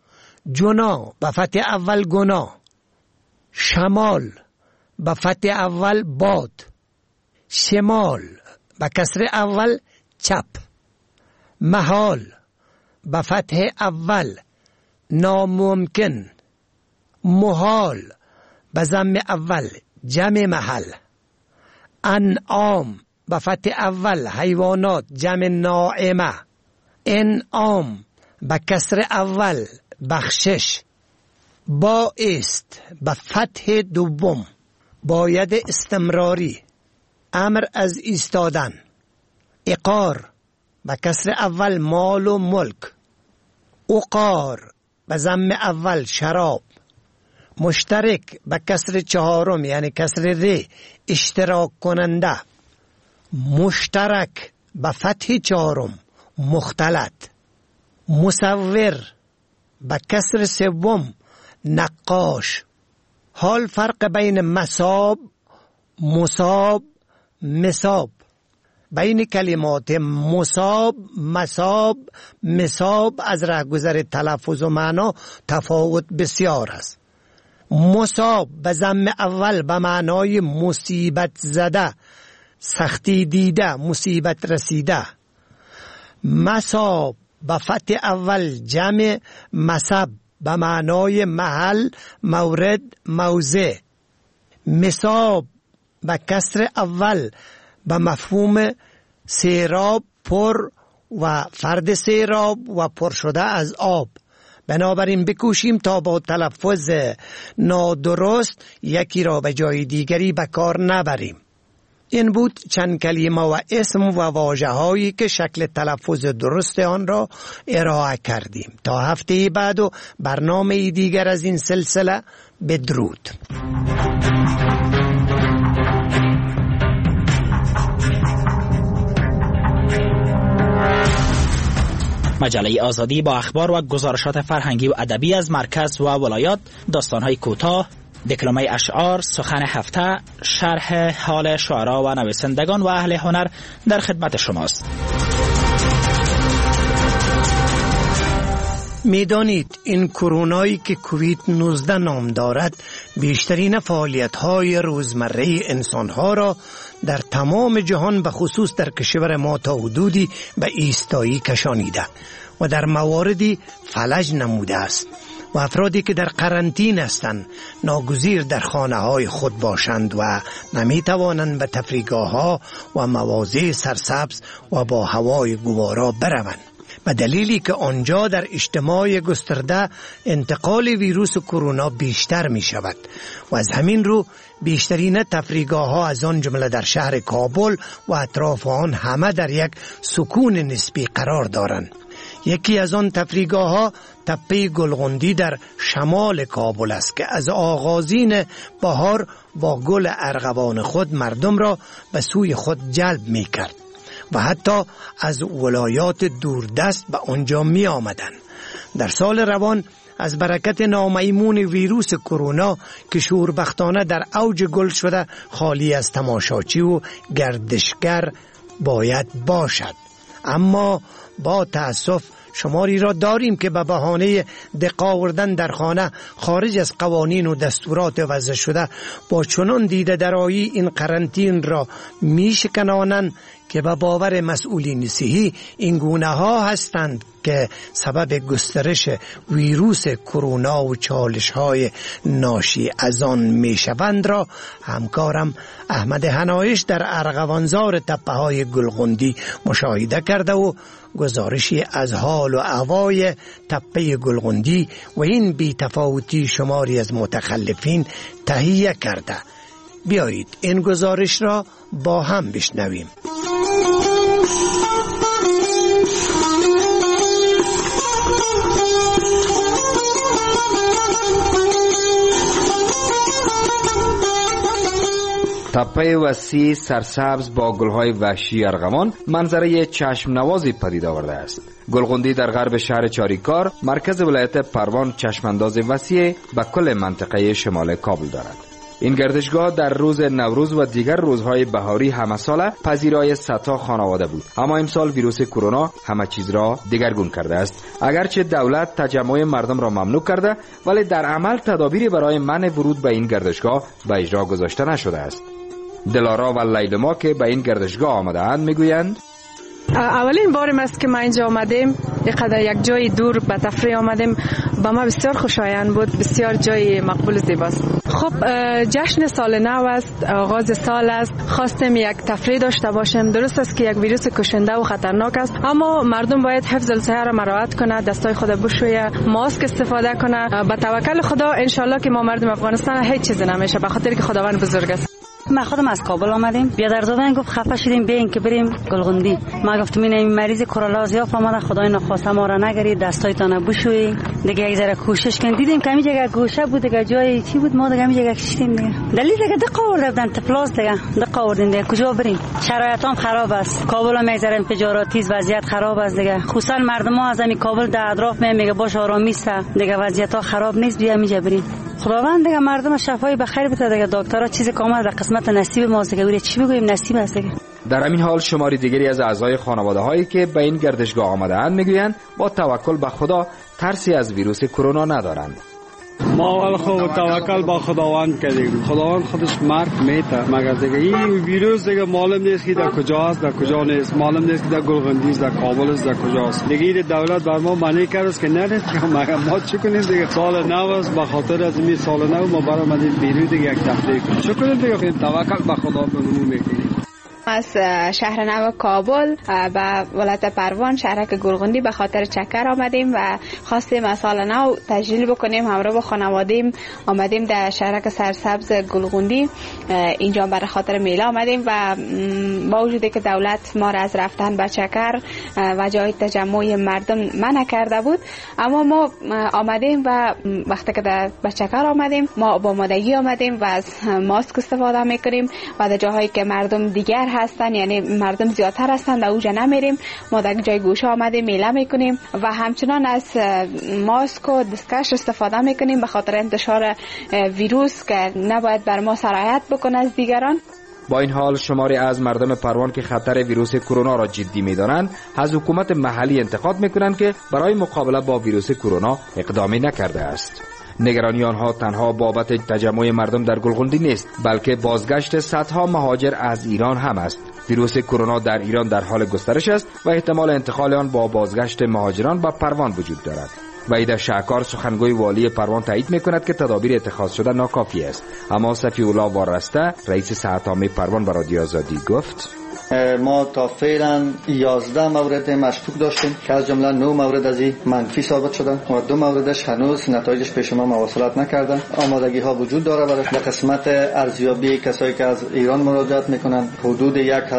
جنا به فتح اول گناه. شمال به فتح اول باد. شمال به کسر اول چپ. محال به فتح اول ناممکن، محال به ضم اول جمع محل، انعام به فتح اول حیوانات جمع ناعمه، انعام به کسر اول بخشش، بایست به فتح دوم باید استمراری، امر از ایستادن، اقار به کسر اول مال و ملک، اقار به ضم اول شراب، مشترک به کسر چهارم یعنی کسر ر اشتراک کننده، مشترک به فتح چهارم مختلط، مصور به کسر سوم نقاش. حال فرق بین مصاب، مصاب، مصاب. بین کلمات مصاب، مصاب، مصاب از رهگذر تلفظ و معنا تفاوت بسیار است. مصاب به ضم اول به معنای مصیبت زده، سختی دیده، مصیبت رسیده. مصاب به فتح اول جمع مصب به معنای محل، مورد، موضع. مصاب به کسر اول به مفهوم سیراب، پر و فرد سیراب و پر شده از آب. بنابراین بکوشیم تا با تلفظ نادرست یکی را به جای دیگری به کار نبریم. این بود چند کلمه و اسم و واژه هایی که شکل تلفظ درست آن را ارائه کردیم. تا هفته بعد و برنامه دیگر از این سلسله، بدرود. مجله آزادی با اخبار و گزارشات فرهنگی و ادبی از مرکز و ولایات، داستان‌های کوتاه، دکلمه اشعار، سخن هفته، شرح حال شعرا و نویسندگان و اهل هنر در خدمت شماست. میدانید این کرونایی که کووید 19 نام دارد بیشترین فعالیت‌های روزمره انسان‌ها را در تمام جهان به خصوص در کشور ما تا حدودی به ایستایی کشانیده و در مواردی فلج نموده است و افرادی که در قرنطین هستند ناگزیر در خانه‌های خود باشند و نمی‌توانند به تفریحگاه‌ها و مواضع سرسبز و با هوای گوارا بروند، به دلیلی که آنجا در اجتماع گسترده انتقال ویروس کرونا بیشتر می شود و از همین رو بیشترین تفریحگاه‌ها از آن جمله در شهر کابل و اطراف آن همه در یک سکون نسبی قرار دارند. یکی از آن تفریحگاه‌ها تپه گلغندی در شمال کابل است که از آغازین بهار با گل ارغوان خود مردم را به سوی خود جلب می کرد و حتی از ولایات دوردست به آنجا می آمدند. در سال روان از برکت نامیمون ویروس کرونا که شوربختانه در اوج گل شده خالی از تماشاچی و گردشگر باید باشد. اما با تأسف شماری را داریم که به بهانه دق آوردن در خانه خارج از قوانین و دستورات وضع شده با چنان دیده درایی این قرنطین را می شکنانند که به باور مسئولین صحی این گونه ها هستند که سبب گسترش ویروس کرونا و چالش های ناشی از آن می شوند را همکارم احمد هنایش در ارغوانزار تپه های گلغندی مشاهده کرده و گزارشی از حال و احوال تپه گلغندی و این بی‌تفاوتی شماری از متخلفین تهیه کرده. بیایید این گزارش را با هم بشنویم. تپه وسیع سرسبز با گلهای وحشی ارغوان منظره چشم نوازی پدید آورده است. گلغندی در غرب شهر چاریکار مرکز ولایت پروان چشمانداز وسیع به کل منطقه شمال کابل دارد. این گردشگاه در روز نوروز و دیگر روزهای بهاری همه ساله پذیرای صدها خانواده بود، اما امسال ویروس کرونا همه چیز را دگرگون کرده است. اگرچه دولت تجمع مردم را ممنوع کرده، ولی در عمل تدابیری برای منع ورود به این گردشگاه به اجرا گذاشته نشده است. دلارا و لیلما که به این گردشگاه آمده اند میگویند اولین بارم است که ما اینجا آمدیم، یک جای دور به تفریح آمدیم. با ما بسیار خوشایند بود، بسیار جای مقبول و زیباست. خب جشن سال نو است، آغاز سال است، خواستیم یک تفریح داشته باشیم. درست است که یک ویروس کشنده و خطرناک است، اما مردم باید حفظ الصحه را مراعات کنه، دستای خود بشویه، ماسک استفاده کنه. با توکل خدا ان شاء الله که ما مردم افغانستان هیچ چیزی نمیشه، به خاطر که خداوند بزرگ است. ما خودم از کابل آمدیم. بیادر دادن گفت خفه شدیم بیاین که بریم گلغندی. ما گفتم این مریض کرونا زیاد آمده، خدای نخواسته ما را نگیرید، دستایتان بشویید. دیگه یک ذره کوشش کردیم، دیدیم که همین گوشه بود، دیگه جای چی بود، ما دیگه همین جگه کشیدیم دیگه. دلیل دیگه دقیق آورده بودن تپلاس دیگه، دقیق آوردین دیگه. کجا بریم؟ شرایط هم خراب است. کابل هم یک ذره انفجاراتی است، وضعیت خراب است دیگه. خصوصا مردم ها از همین کابل در اطراف میگه باش آرامی است دیگه، وضعیت ها خراب نیست، بیا همینجا بریم. خداوند دیگه مردم شفای بخیر بده دیگه. دکترها چیزی که اومد در قسمت نصیب ماست دیگه، چی بگویم، نصیب است دیگه. در همین حال شماری دیگری از اعضای خانواده هایی که به این گردشگاه آمده اند میگویند با توکل به خدا ترسی از ویروس کرونا ندارند. ما اول خود توکل با خداوند کردیم، خداوند خودش مرگ میته، مگر دیگه این ویروس دیگه معلوم نیست که در کجا است، در کجا نیست، معلوم نیست که در گلغندی است، در کابل است، در کجاست. دیگه دولت بر ما معنی کرد که نه مگر ما چی کنیم دیگه. سال نو است، به خاطر از این سال نو ما برآمدیم بیرون دیگه یک تفریح کنیم. چی کنیم دیگه، توکل به خدا میکنیم. از شهر نو کابل و ولایت پروان شهرک گلغندی به خاطر چکر آمدیم و خواستیم از سال نو تجلیل بکنیم. همراه با خانوادیم آمدیم در شهرک سرسبز گلغندی. اینجا برای خاطر میله آمدیم و با وجودی که دولت ما را از رفتن به چکر و جای تجمع مردم منع کرده بود، اما ما آمدیم و وقتی که به چکر آمدیم ما با آمادگی آمدیم و از ماسک استفاده میکنیم و در جاهایی که مردم دیگر هستن، یعنی مردم زیادتر هستن، در اوجا نمیریم. ما در جای گوشه آمده میله میکنیم و همچنان از ماسک و دستکش استفاده میکنیم به خاطر انتشار ویروس که نباید بر ما سرایت بکنه از دیگران. با این حال شماری از مردم پروان که خطر ویروس کرونا را جدی می‌دانند از حکومت محلی انتقاد می‌کنند که برای مقابله با ویروس کرونا اقدامی نکرده است. نگرانی آنها تنها بابت تجمع مردم در گلغندی نیست، بلکه بازگشت صدها مهاجر از ایران هم است. ویروس کرونا در ایران در حال گسترش است و احتمال انتقال آن با بازگشت مهاجران به پروان وجود دارد. وحید شهکار سخنگوی والی پروان تایید می‌کند که تدابیر اتخاذ شده ناکافی است. اما صفی الله وارسته رئیس صحت عامه پروان به رادیو آزادی گفت: ما تا فعلا 11 مورد مشکوک داشتیم که از جمله 9 مورد از این منفی ثابت شدن و 2 موردش هنوز نتایجش پیش ما مواصلت نکردن. آمادگی ها وجود داره برای قسمت ارزیابی کسایی که از ایران مراجعت میکنن. حدود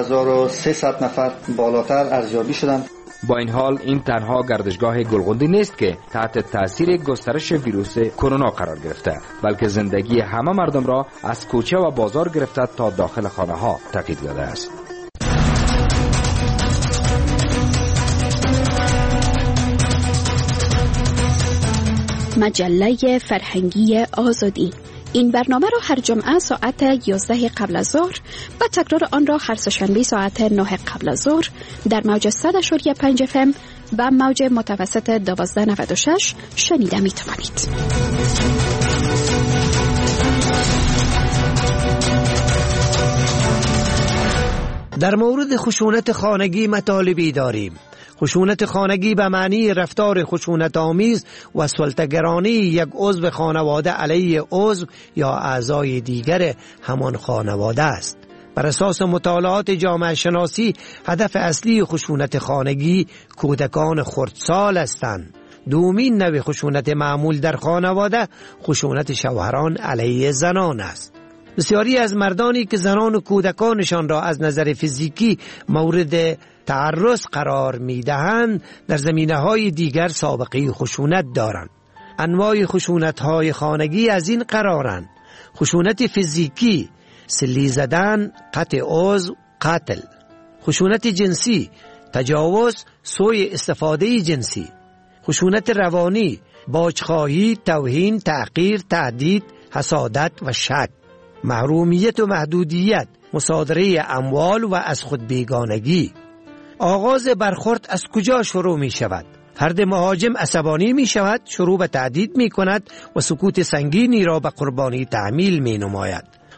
1300 نفر بالاتر ارزیابی شدن. با این حال این تنها گردشگاه گلغندی نیست که تحت تاثیر گسترش ویروس کرونا قرار گرفته، بلکه زندگی همه مردم را از کوچه و بازار گرفته تا داخل خانه ها تغییر داده است. مجله فرهنگی آزادی. این برنامه را هر جمعه ساعت 11 قبل از ظهر و تکرار آن را هر سه‌شنبه ساعت 9 قبل از ظهر در موج 100.5 FM و موج متوسط 1296 شنیده می توانید. در مورد خشونت خانگی مطالبی داریم. خشونت خانگی به معنی رفتار خشونت آمیز و سلطه‌گرانی یک عضو خانواده علیه عضو یا اعضای دیگر همان خانواده است. بر اساس مطالعات جامعه شناسی هدف اصلی خشونت خانگی کودکان خردسال هستند. دومین نوع خشونت معمول در خانواده خشونت شوهران علیه زنان است. بسیاری از مردانی که زنان و کودکانشان را از نظر فیزیکی مورد تعرض قرار می‌دهند در زمینه‌های دیگر سابقه خشونت دارند. انواع خشونت‌های خانگی از این قرارند: خشونت فیزیکی، سلی زدن، قطع عضو، قتل. خشونت جنسی، تجاوز، سوء استفاده جنسی. خشونت روانی، باجخواهی، توهین، تحقیر، تهدید، حسادت و شک. محرومیت و محدودیت، مصادره اموال و از خود بیگانگی. آغاز برخورد از کجا شروع می شود؟ فرد مهاجم عصبانی می شود، شروع به تهدید می کند و سکوت سنگینی را به قربانی تحمیل می نماید.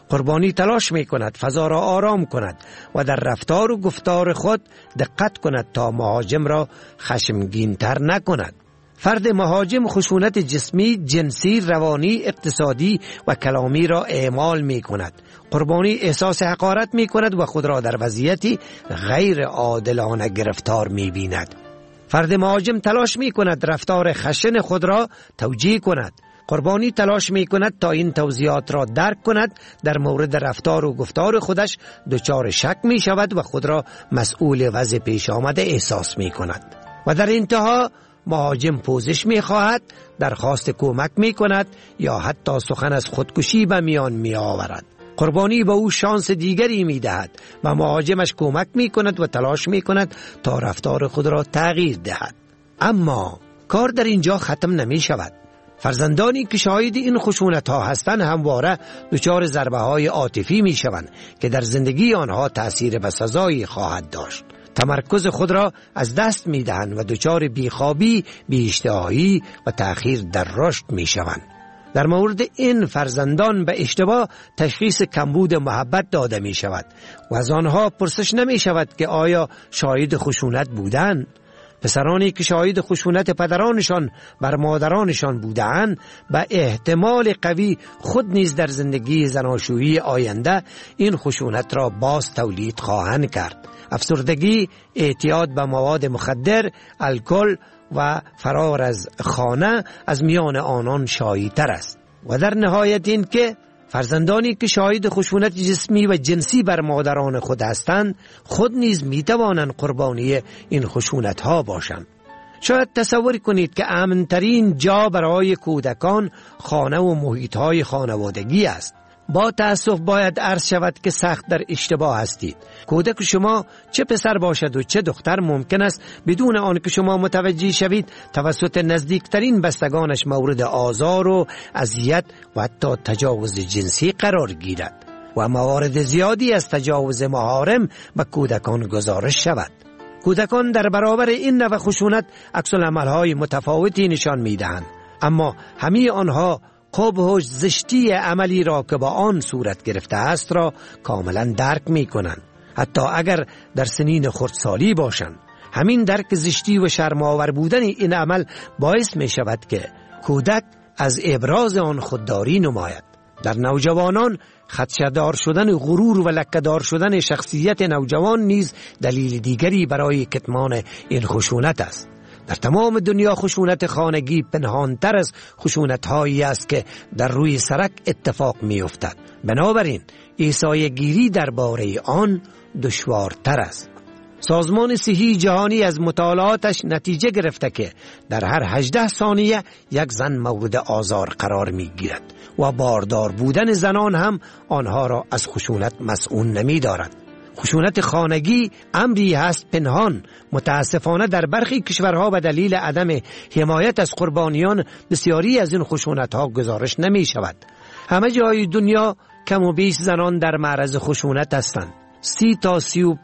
قربانی تلاش می کند فضا را آرام کند و در رفتار و گفتار خود دقت کند تا مهاجم را خشمگین تر نکند. فرد مهاجم خشونت جسمی، جنسی، روانی، اقتصادی و کلامی را اعمال می کند. قربانی احساس حقارت می کند و خود را در وضعیتی غیر عادلانه گرفتار می بیند. فرد مهاجم تلاش می کند رفتار خشن خود را توجیه کند. قربانی تلاش می کند تا این توضیحات را درک کند. در مورد رفتار و گفتار خودش دچار شک می شود و خود را مسئول وضع پیش آمده احساس می کند. و در انتها مهاجم پوزش می خواهد، درخواست کمک می کند یا حتی سخن از خودکشی به میان می آورد. قربانی به او شانس دیگری می دهد و مهاجمش کمک می کند و تلاش می کند تا رفتار خود را تغییر دهد. اما کار در اینجا ختم نمی شود. فرزندانی که شاهد این خشونت ها هستند همواره دچار ضربه های عاطفی می شوند که در زندگی آنها تأثیر بسزایی خواهد داشت. تمرکز خود را از دست می دهند و دچار بیخوابی، بی‌اشتهایی و تأخیر در رشد می شوند. در مورد این فرزندان به اشتباه تشخیص کمبود محبت داده می شود و از آنها پرسش نمی شود که آیا شاهد خشونت بودند. پسرانی که شاهد خشونت پدرانشان بر مادرانشان بودند به احتمال قوی خود نیز در زندگی زناشویی آینده این خشونت را باز تولید خواهند کرد. افسردگی، اعتیاد به مواد مخدر، الکل و فرار از خانه از میان آنان شایع‌تر است. و در نهایت این که فرزندانی که شاهد خشونت جسمی و جنسی بر مادران خود هستند خود نیز می توانند قربانی این خشونت ها باشند. شاید تصور کنید که امن‌ترین جا برای کودکان خانه و محیط های خانوادگی است. با تأسف باید عرض شود که سخت در اشتباه هستید. کودک شما چه پسر باشد و چه دختر ممکن است بدون آنکه شما متوجه شوید توسط نزدیکترین بستگانش مورد آزار و اذیت و حتی تجاوز جنسی قرار گیرد و موارد زیادی از تجاوز محارم به کودکان گزارش شود. کودکان در برابر این نوع خشونت عکس‌العمل‌های متفاوتی نشان می‌دهند، اما همه آنها قبح و زشتی عملی را که با آن صورت گرفته است را کاملا درک می کنند. حتی اگر در سنین خردسالی باشند، همین درک زشتی و شرم‌آور بودن این عمل باعث می شود که کودک از ابراز آن خودداری نماید. در نوجوانان خدشه‌دار شدن غرور و لکه‌دار شدن شخصیت نوجوان نیز دلیل دیگری برای کتمان این خشونت است. در تمام دنیا خشونت خانگی پنهانتر از خشونت‌هایی است که در روی سرک اتفاق می‌افتد. بنابراین ایصای گیری درباره آن دشوارتر است. سازمان صحی جهانی از مطالعاتش نتیجه گرفته که در هر 18 ثانیه یک زن مورد آزار قرار می‌گیرد و باردار بودن زنان هم آنها را از خشونت مسئول نمی‌دارد. خشونت خانگی امری هست پنهان. متاسفانه در برخی کشورها به دلیل عدم حمایت از قربانیان بسیاری از این خشونت‌ها گزارش نمی شود. همه جای دنیا کم و بیش زنان در معرض خشونت هستند. 30 تا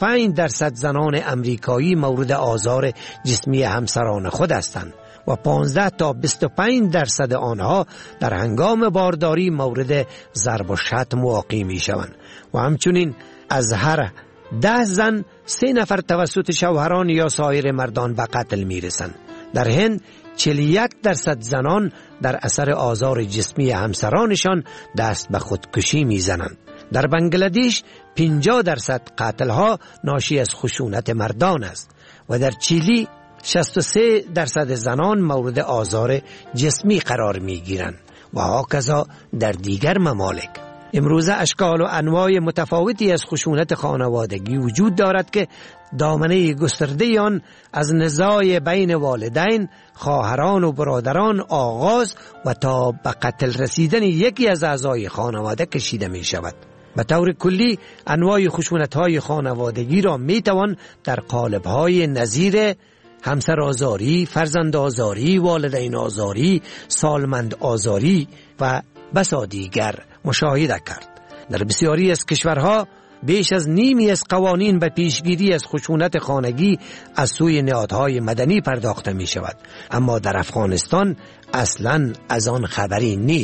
35% زنان امریکایی مورد آزار جسمی همسران خود هستند و 15 تا 25% آنها در هنگام بارداری مورد ضرب و شتم واقع می شوند و همچنین از هر 10 زن 3 نفر توسط شوهران یا سایر مردان به قتل می رسند. در هند 41% زنان در اثر آزار جسمی همسرانشان دست به خودکشی می زنند. در بنگلادش 50% قتل ها ناشی از خشونت مردان است و در چیلی 63% زنان مورد آزار جسمی قرار می گیرند و هاکذا در دیگر ممالک. امروزه اشکال و انواع متفاوتی از خشونت خانوادگی وجود دارد که دامنه گسترده آن از نزاع بین والدین، خواهران و برادران آغاز و تا به قتل رسیدن یکی از اعضای خانواده کشیده می شود. به طور کلی انواع خشونت‌های خانوادگی را می توان در قالب‌های نظیر همسر آزاری، فرزند آزاری، والدین آزاری، سالمند آزاری و بسا دیگر مشاهده کرد. در بسیاری از کشورها بیش از نیمی از قوانین به پیشگیری از خشونت خانگی از سوی نهادهای مدنی پرداخته می شود، اما در افغانستان اصلاً از آن خبری نیست.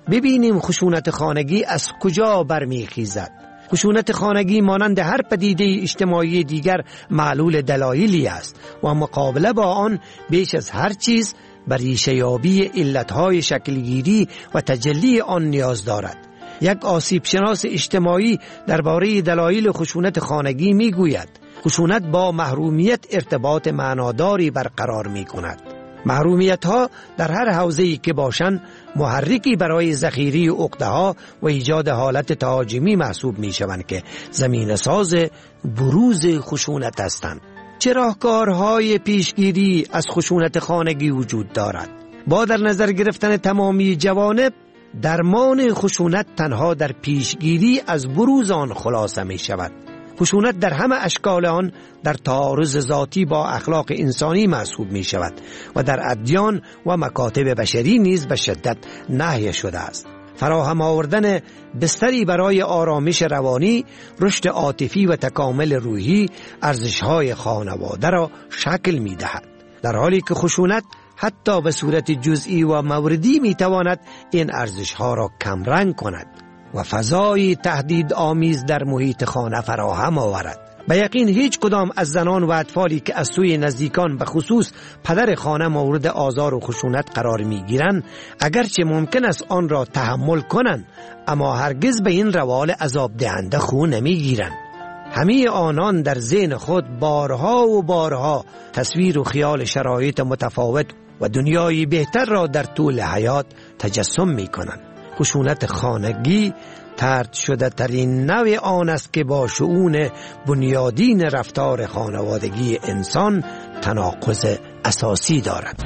ببینیم خشونت خانگی از کجا برمیخیزد. خشونت خانگی مانند هر پدیده اجتماعی دیگر معلول دلایلی است و مقابله با آن بیش از هر چیز بر ریشه‌یابی علتهای شکلگیری و تجلی آن نیاز دارد. یک آسیب شناس اجتماعی درباره دلایل خشونت خانگی میگوید خشونت با محرومیت ارتباط معناداری برقرار می کند. محرومیت ها در هر حوزه‌ای که باشند محرکی برای ذخیره عقده‌ها و ایجاد حالت تهاجمی محسوب می شوند که زمینه ساز بروز خشونت هستند. چه راهکارهای پیشگیری از خشونت خانگی وجود دارد؟ با در نظر گرفتن تمامی جوانب درمان خشونت تنها در پیشگیری از بروز آن خلاصه می شود. خشونت در همه اشکال آن در تعارض ذاتی با اخلاق انسانی محسوب می شود و در ادیان و مکاتب بشری نیز به شدت نهی شده است. فراهم آوردن بستری برای آرامش روانی، رشد عاطفی و تکامل روحی ارزش‌های خانواده را شکل می دهد، در حالی که خشونت حتی به صورت جزئی و موردی می تواند این ارزش‌ها را کمرنگ کند و فضای تهدید آمیز در محیط خانه فراهم آورد. به یقین هیچ کدام از زنان و اطفالی که از سوی نزدیکان به خصوص پدر خانه مورد آزار و خشونت قرار می گیرند اگرچه ممکن است آن را تحمل کنند اما هرگز به این روال عذاب دهنده خو نمی گیرند. همه آنان در ذهن خود بارها و بارها تصویر و خیال شرایط متفاوت و دنیای بهتر را در طول حیات تجسم می کنند. خشونت خانگی طرد شده ترین نوع آن است که با شؤون بنیادین رفتار خانوادگی انسان تناقض اساسی دارد.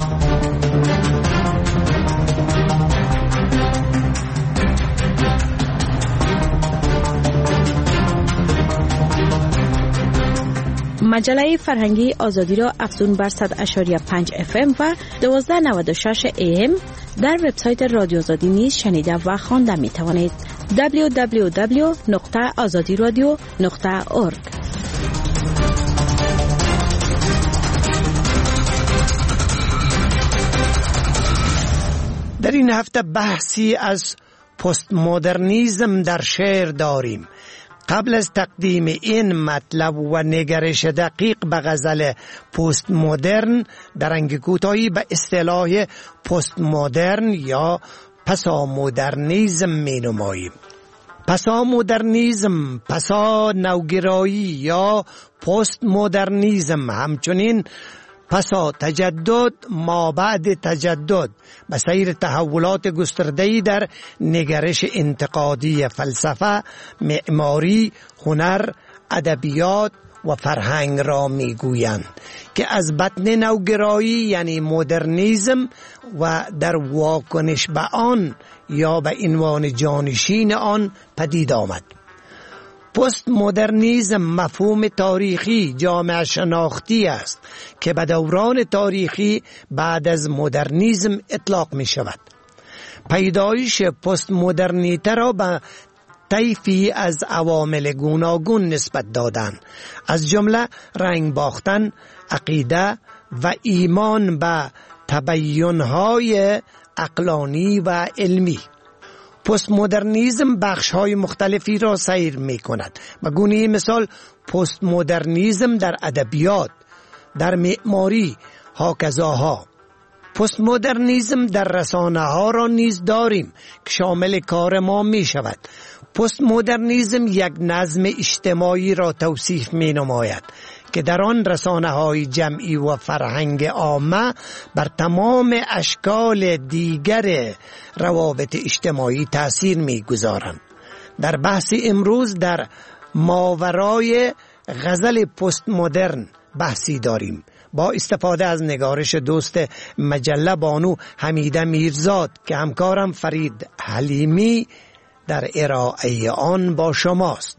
مجله فرهنگی آزادی را افزون بر 100.5 FM و 1296 AM در وبسایت رادیو آزادی نیز شنیده و خوانده می توانید. www.azadiradio.org. در این هفته بحثی از پست مدرنیسم در شعر داریم. قبل از تقدیم این مطلب و نگرش دقیق به غزل پست مدرن در رنگ کوتاهی به اصطلاح پست مدرن یا پسا مدرنیسم می نماییم. پسا مدرنیسم، پسا نوگرایی یا پست مدرنیسم همچنین پسا تجدد ما بعد تجدد به سیر تحولات گسترده‌ای در نگرش انتقادی فلسفه، معماری، هنر، ادبیات و فرهنگ را میگویند که از بطن نوگرایی یعنی مدرنیسم و در واکنش به آن یا به عنوان جانشین آن پدید آمد. پست مدرنیسم مفهوم تاریخی جامعه شناختی است که به دوران تاریخی بعد از مدرنیسم اطلاق می شود. پیدایش پست مدرنیته را به طیفی از عوامل گوناگون نسبت دادن، از جمله رنگ باختن، عقیده و ایمان به تبیین‌های عقلانی و علمی. پست مدرنیسم بخش‌های مختلفی را سیر می‌کند. به گونه مثال پست مدرنیسم در ادبیات، در معماری، هاکذاها. پست مدرنیسم در رسانه‌ها را نیز داریم که شامل کار ما می‌شود. پست مدرنیسم یک نظم اجتماعی را توصیف می‌نماید که در آن رسانه‌های جمعی و فرهنگ عامه بر تمام اشکال دیگر روابط اجتماعی تأثیر می‌گذارند. در بحث امروز در ماورای غزل پست مدرن بحثی داریم با استفاده از نگارش دوست مجله بانو حمیده میرزاد که همکارم فرید حلیمی در ارائه آن با شماست.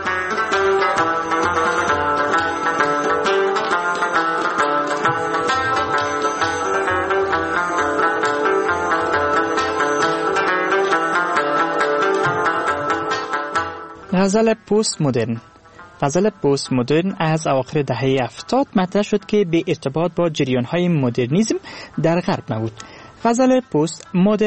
غزل پست مدرن. غزل پست مدرن از اواخر دهه 70 مطرح شد که به ارتباط با جریان‌های مدرنیسم در غرب نبود. غزل پست مدرن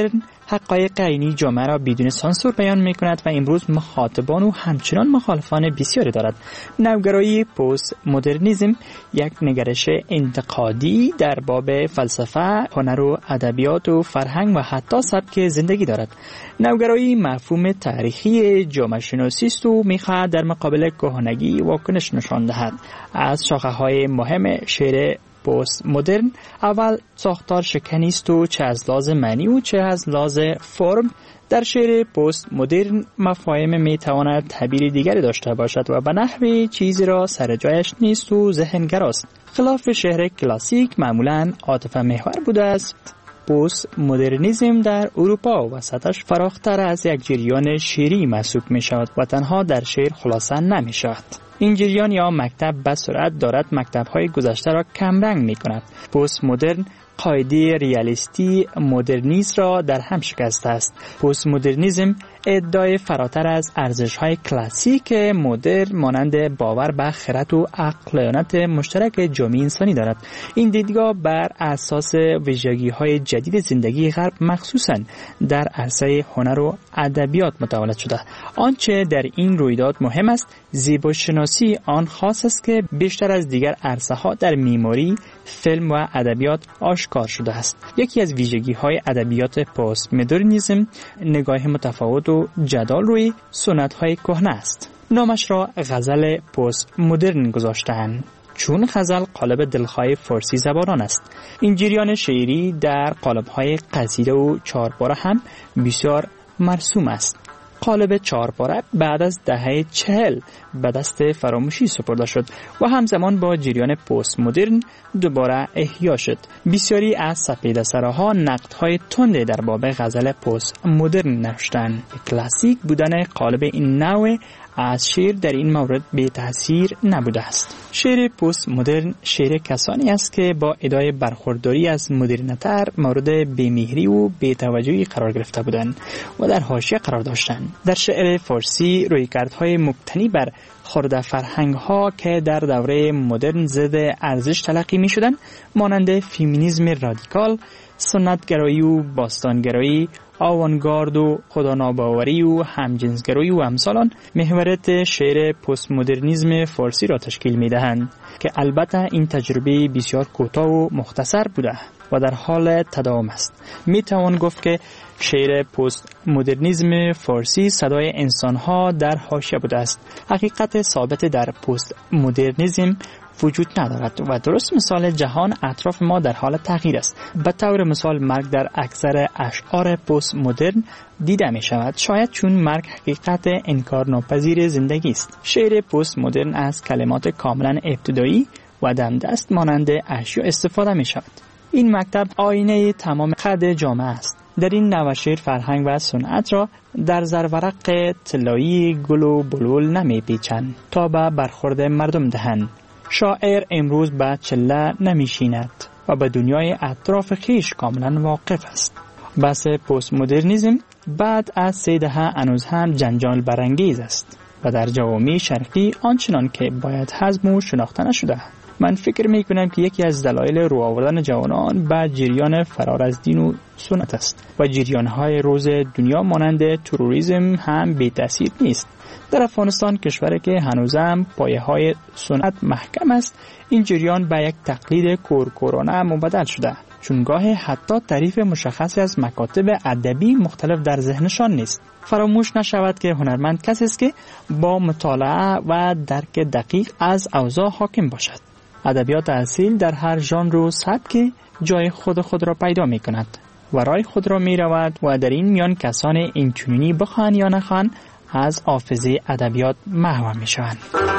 حقایق عینی جامعه را بدون سانسور بیان می‌کند و امروز مخاطبان و همچنان مخالفان بسیاری دارد. نوگرایی پست مدرنیسم یک نگرش انتقادی در باب فلسفه، هنر و ادبیات و فرهنگ و حتی سبک زندگی دارد. نوگرایی مفهوم تاریخی جامعه شناسی است و می‌خواهد در مقابل کهنگی واکنش نشان دهد. از شاخه‌های مهم شعر پست مدرن اول ساختار شکنی است و چه از لحاظ معنی و چه از لحاظ فرم. در شعر پست مدرن مفاهیم میتواند تعبیر دیگری داشته باشد و به نحوی چیزی را سر جایش نیست و ذهنگراست. خلاف شعر کلاسیک معمولاً عاطفه محور بوده است. پست مدرنیسم در اروپا و سطحش فراختر از یک جریان شعری محسوب می شود و تنها در شعر خلاصه نمی شود. این جریان یا مکتب به سرعت دارد مکتب‌های گذشته را کمرنگ می کند. پست مدرن قاعده ریالیستی مدرنیسم را در هم شکسته است. پست مدرنیسم ادعای فراتر از ارزش‌های کلاسیک مدرن مانند باور به خرد و عقلانیت مشترک جامعه انسانی دارد. این دیدگاه بر اساس ویژگی‌های جدید زندگی غرب مخصوصاً در عرصه هنر و ادبیات متولد شده. آنچه در این رویداد مهم است زیباشناسی آن خاص است که بیشتر از دیگر عرصه‌ها در معماری، فیلم و ادبیات آشکار شده است. یکی از ویژگی‌های ادبیات پست مدرنیسم نگاه متفاوت و جدال روی سنت‌های کهنه است. نامش را غزل پست مدرن گذاشته‌اند چون غزل قالب دلخواه فارسی زبانان است. این جریان شعری در قالب‌های قصیده و چهارپاره هم بسیار مرسوم است. قالب چهارپاره بعد از دهه 40 به دست فراموشی سپرده شد و همزمان با جریان پست مدرن دوباره احیا شد. بسیاری از سپیده‌سراها نقدهای تندی در باب غزل پست مدرن نوشتند. کلاسیک بودن قالب این نوع از شعر در این مورد بی تأثیر نبوده است. شعر پست مدرن شعر کسانی است که با ادعای برخورداری از مدرن‌تر مورد بی‌مهری و بی‌توجهی قرار گرفته بودند و در حاشیه قرار داشتند. در شعر فارسی رویکردهای مبتنی بر خرد فرهنگ‌ها که در دوره مدرن ضد ارزش تلقی می‌شدند مانند فمینیسم رادیکال، سنتگرایی و باستانگرایی، آوانگارد و خداناباوری و همجنسگرایی و امثالان محوریت شعر پست مدرنیسم فارسی را تشکیل می‌دهند که البته این تجربه بسیار کوتاه و مختصر بوده و در حال تداوم است. میتوان گفت که شعر پست مدرنیسم فارسی صدای انسان‌ها در حاشیه بوده است. حقیقت ثابت در پست مدرنیسم وجود ندارد و درست مثال جهان اطراف ما در حال تغییر است. به طور مثال مرگ در اکثر اشعار پست مدرن دیده می شود، شاید چون مرگ حقیقت انکارناپذیر زندگی است. شعر پست مدرن از کلمات کاملا ابتدایی و دمدست مانند اشیا استفاده می شود. این مکتب آینه تمام خد جامعه است. در این نوع شعر فرهنگ و صنعت را در زرورق طلایی گل و بلبل نمی پیچند تا به برخورد مردم دهند. شاعر امروز به چله نمیشیند و به دنیای اطراف خیش کاملا واقف است. بحث پست مدرنیسم بعد از 3 دهه هنوز هم جنجال برانگیز است و در جوامع شرقی آنچنان که باید هضم و شناخته نشده. من فکر می کنم که یکی از دلایل رو آوردن جوانان به جریان فرار از دین و سنت است و جریان‌های روز دنیا مانند تروریسم هم بی تأثیر نیست. در افغانستان کشوری که هنوزم پایه‌های سنت محکم است، این جریان به یک تقلید کورکورانه مبدل شده. چون گاهی حتی تعریف مشخصی از مکاتب ادبی مختلف در ذهنشان نیست. فراموش نشود که هنرمند کسی است که با مطالعه و درک دقیق از اوضاع حاکم باشد. ادبیات اصیل در هر ژانر و سبک جای خود را پیدا می کند و راه خود را می رود و در این میان کسان اینچنینی بخوان یا نخوان از حافظه ادبیات محو می شوند.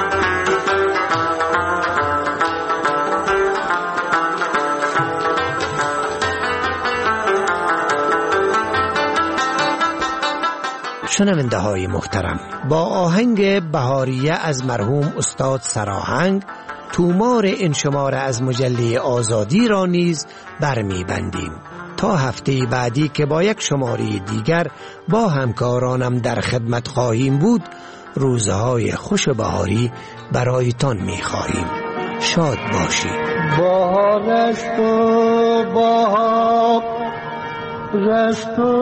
شنونده های محترم، با آهنگ بهاریه از مرحوم استاد سراهنگ تومار این شماره از مجله آزادی را نیز برمی بندیم تا هفته بعدی که با یک شماره دیگر با همکارانم در خدمت خواهیم بود. روزهای خوش بهاری برایتان می خواهیم. شاد باشید. بهارش تو بهار رست و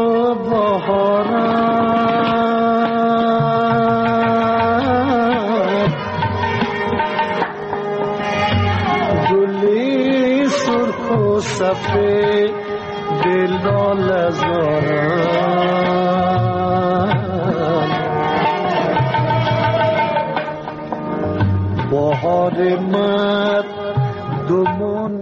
بهارم گلی سرخ و سفید دل ناله زارم بهار مردمان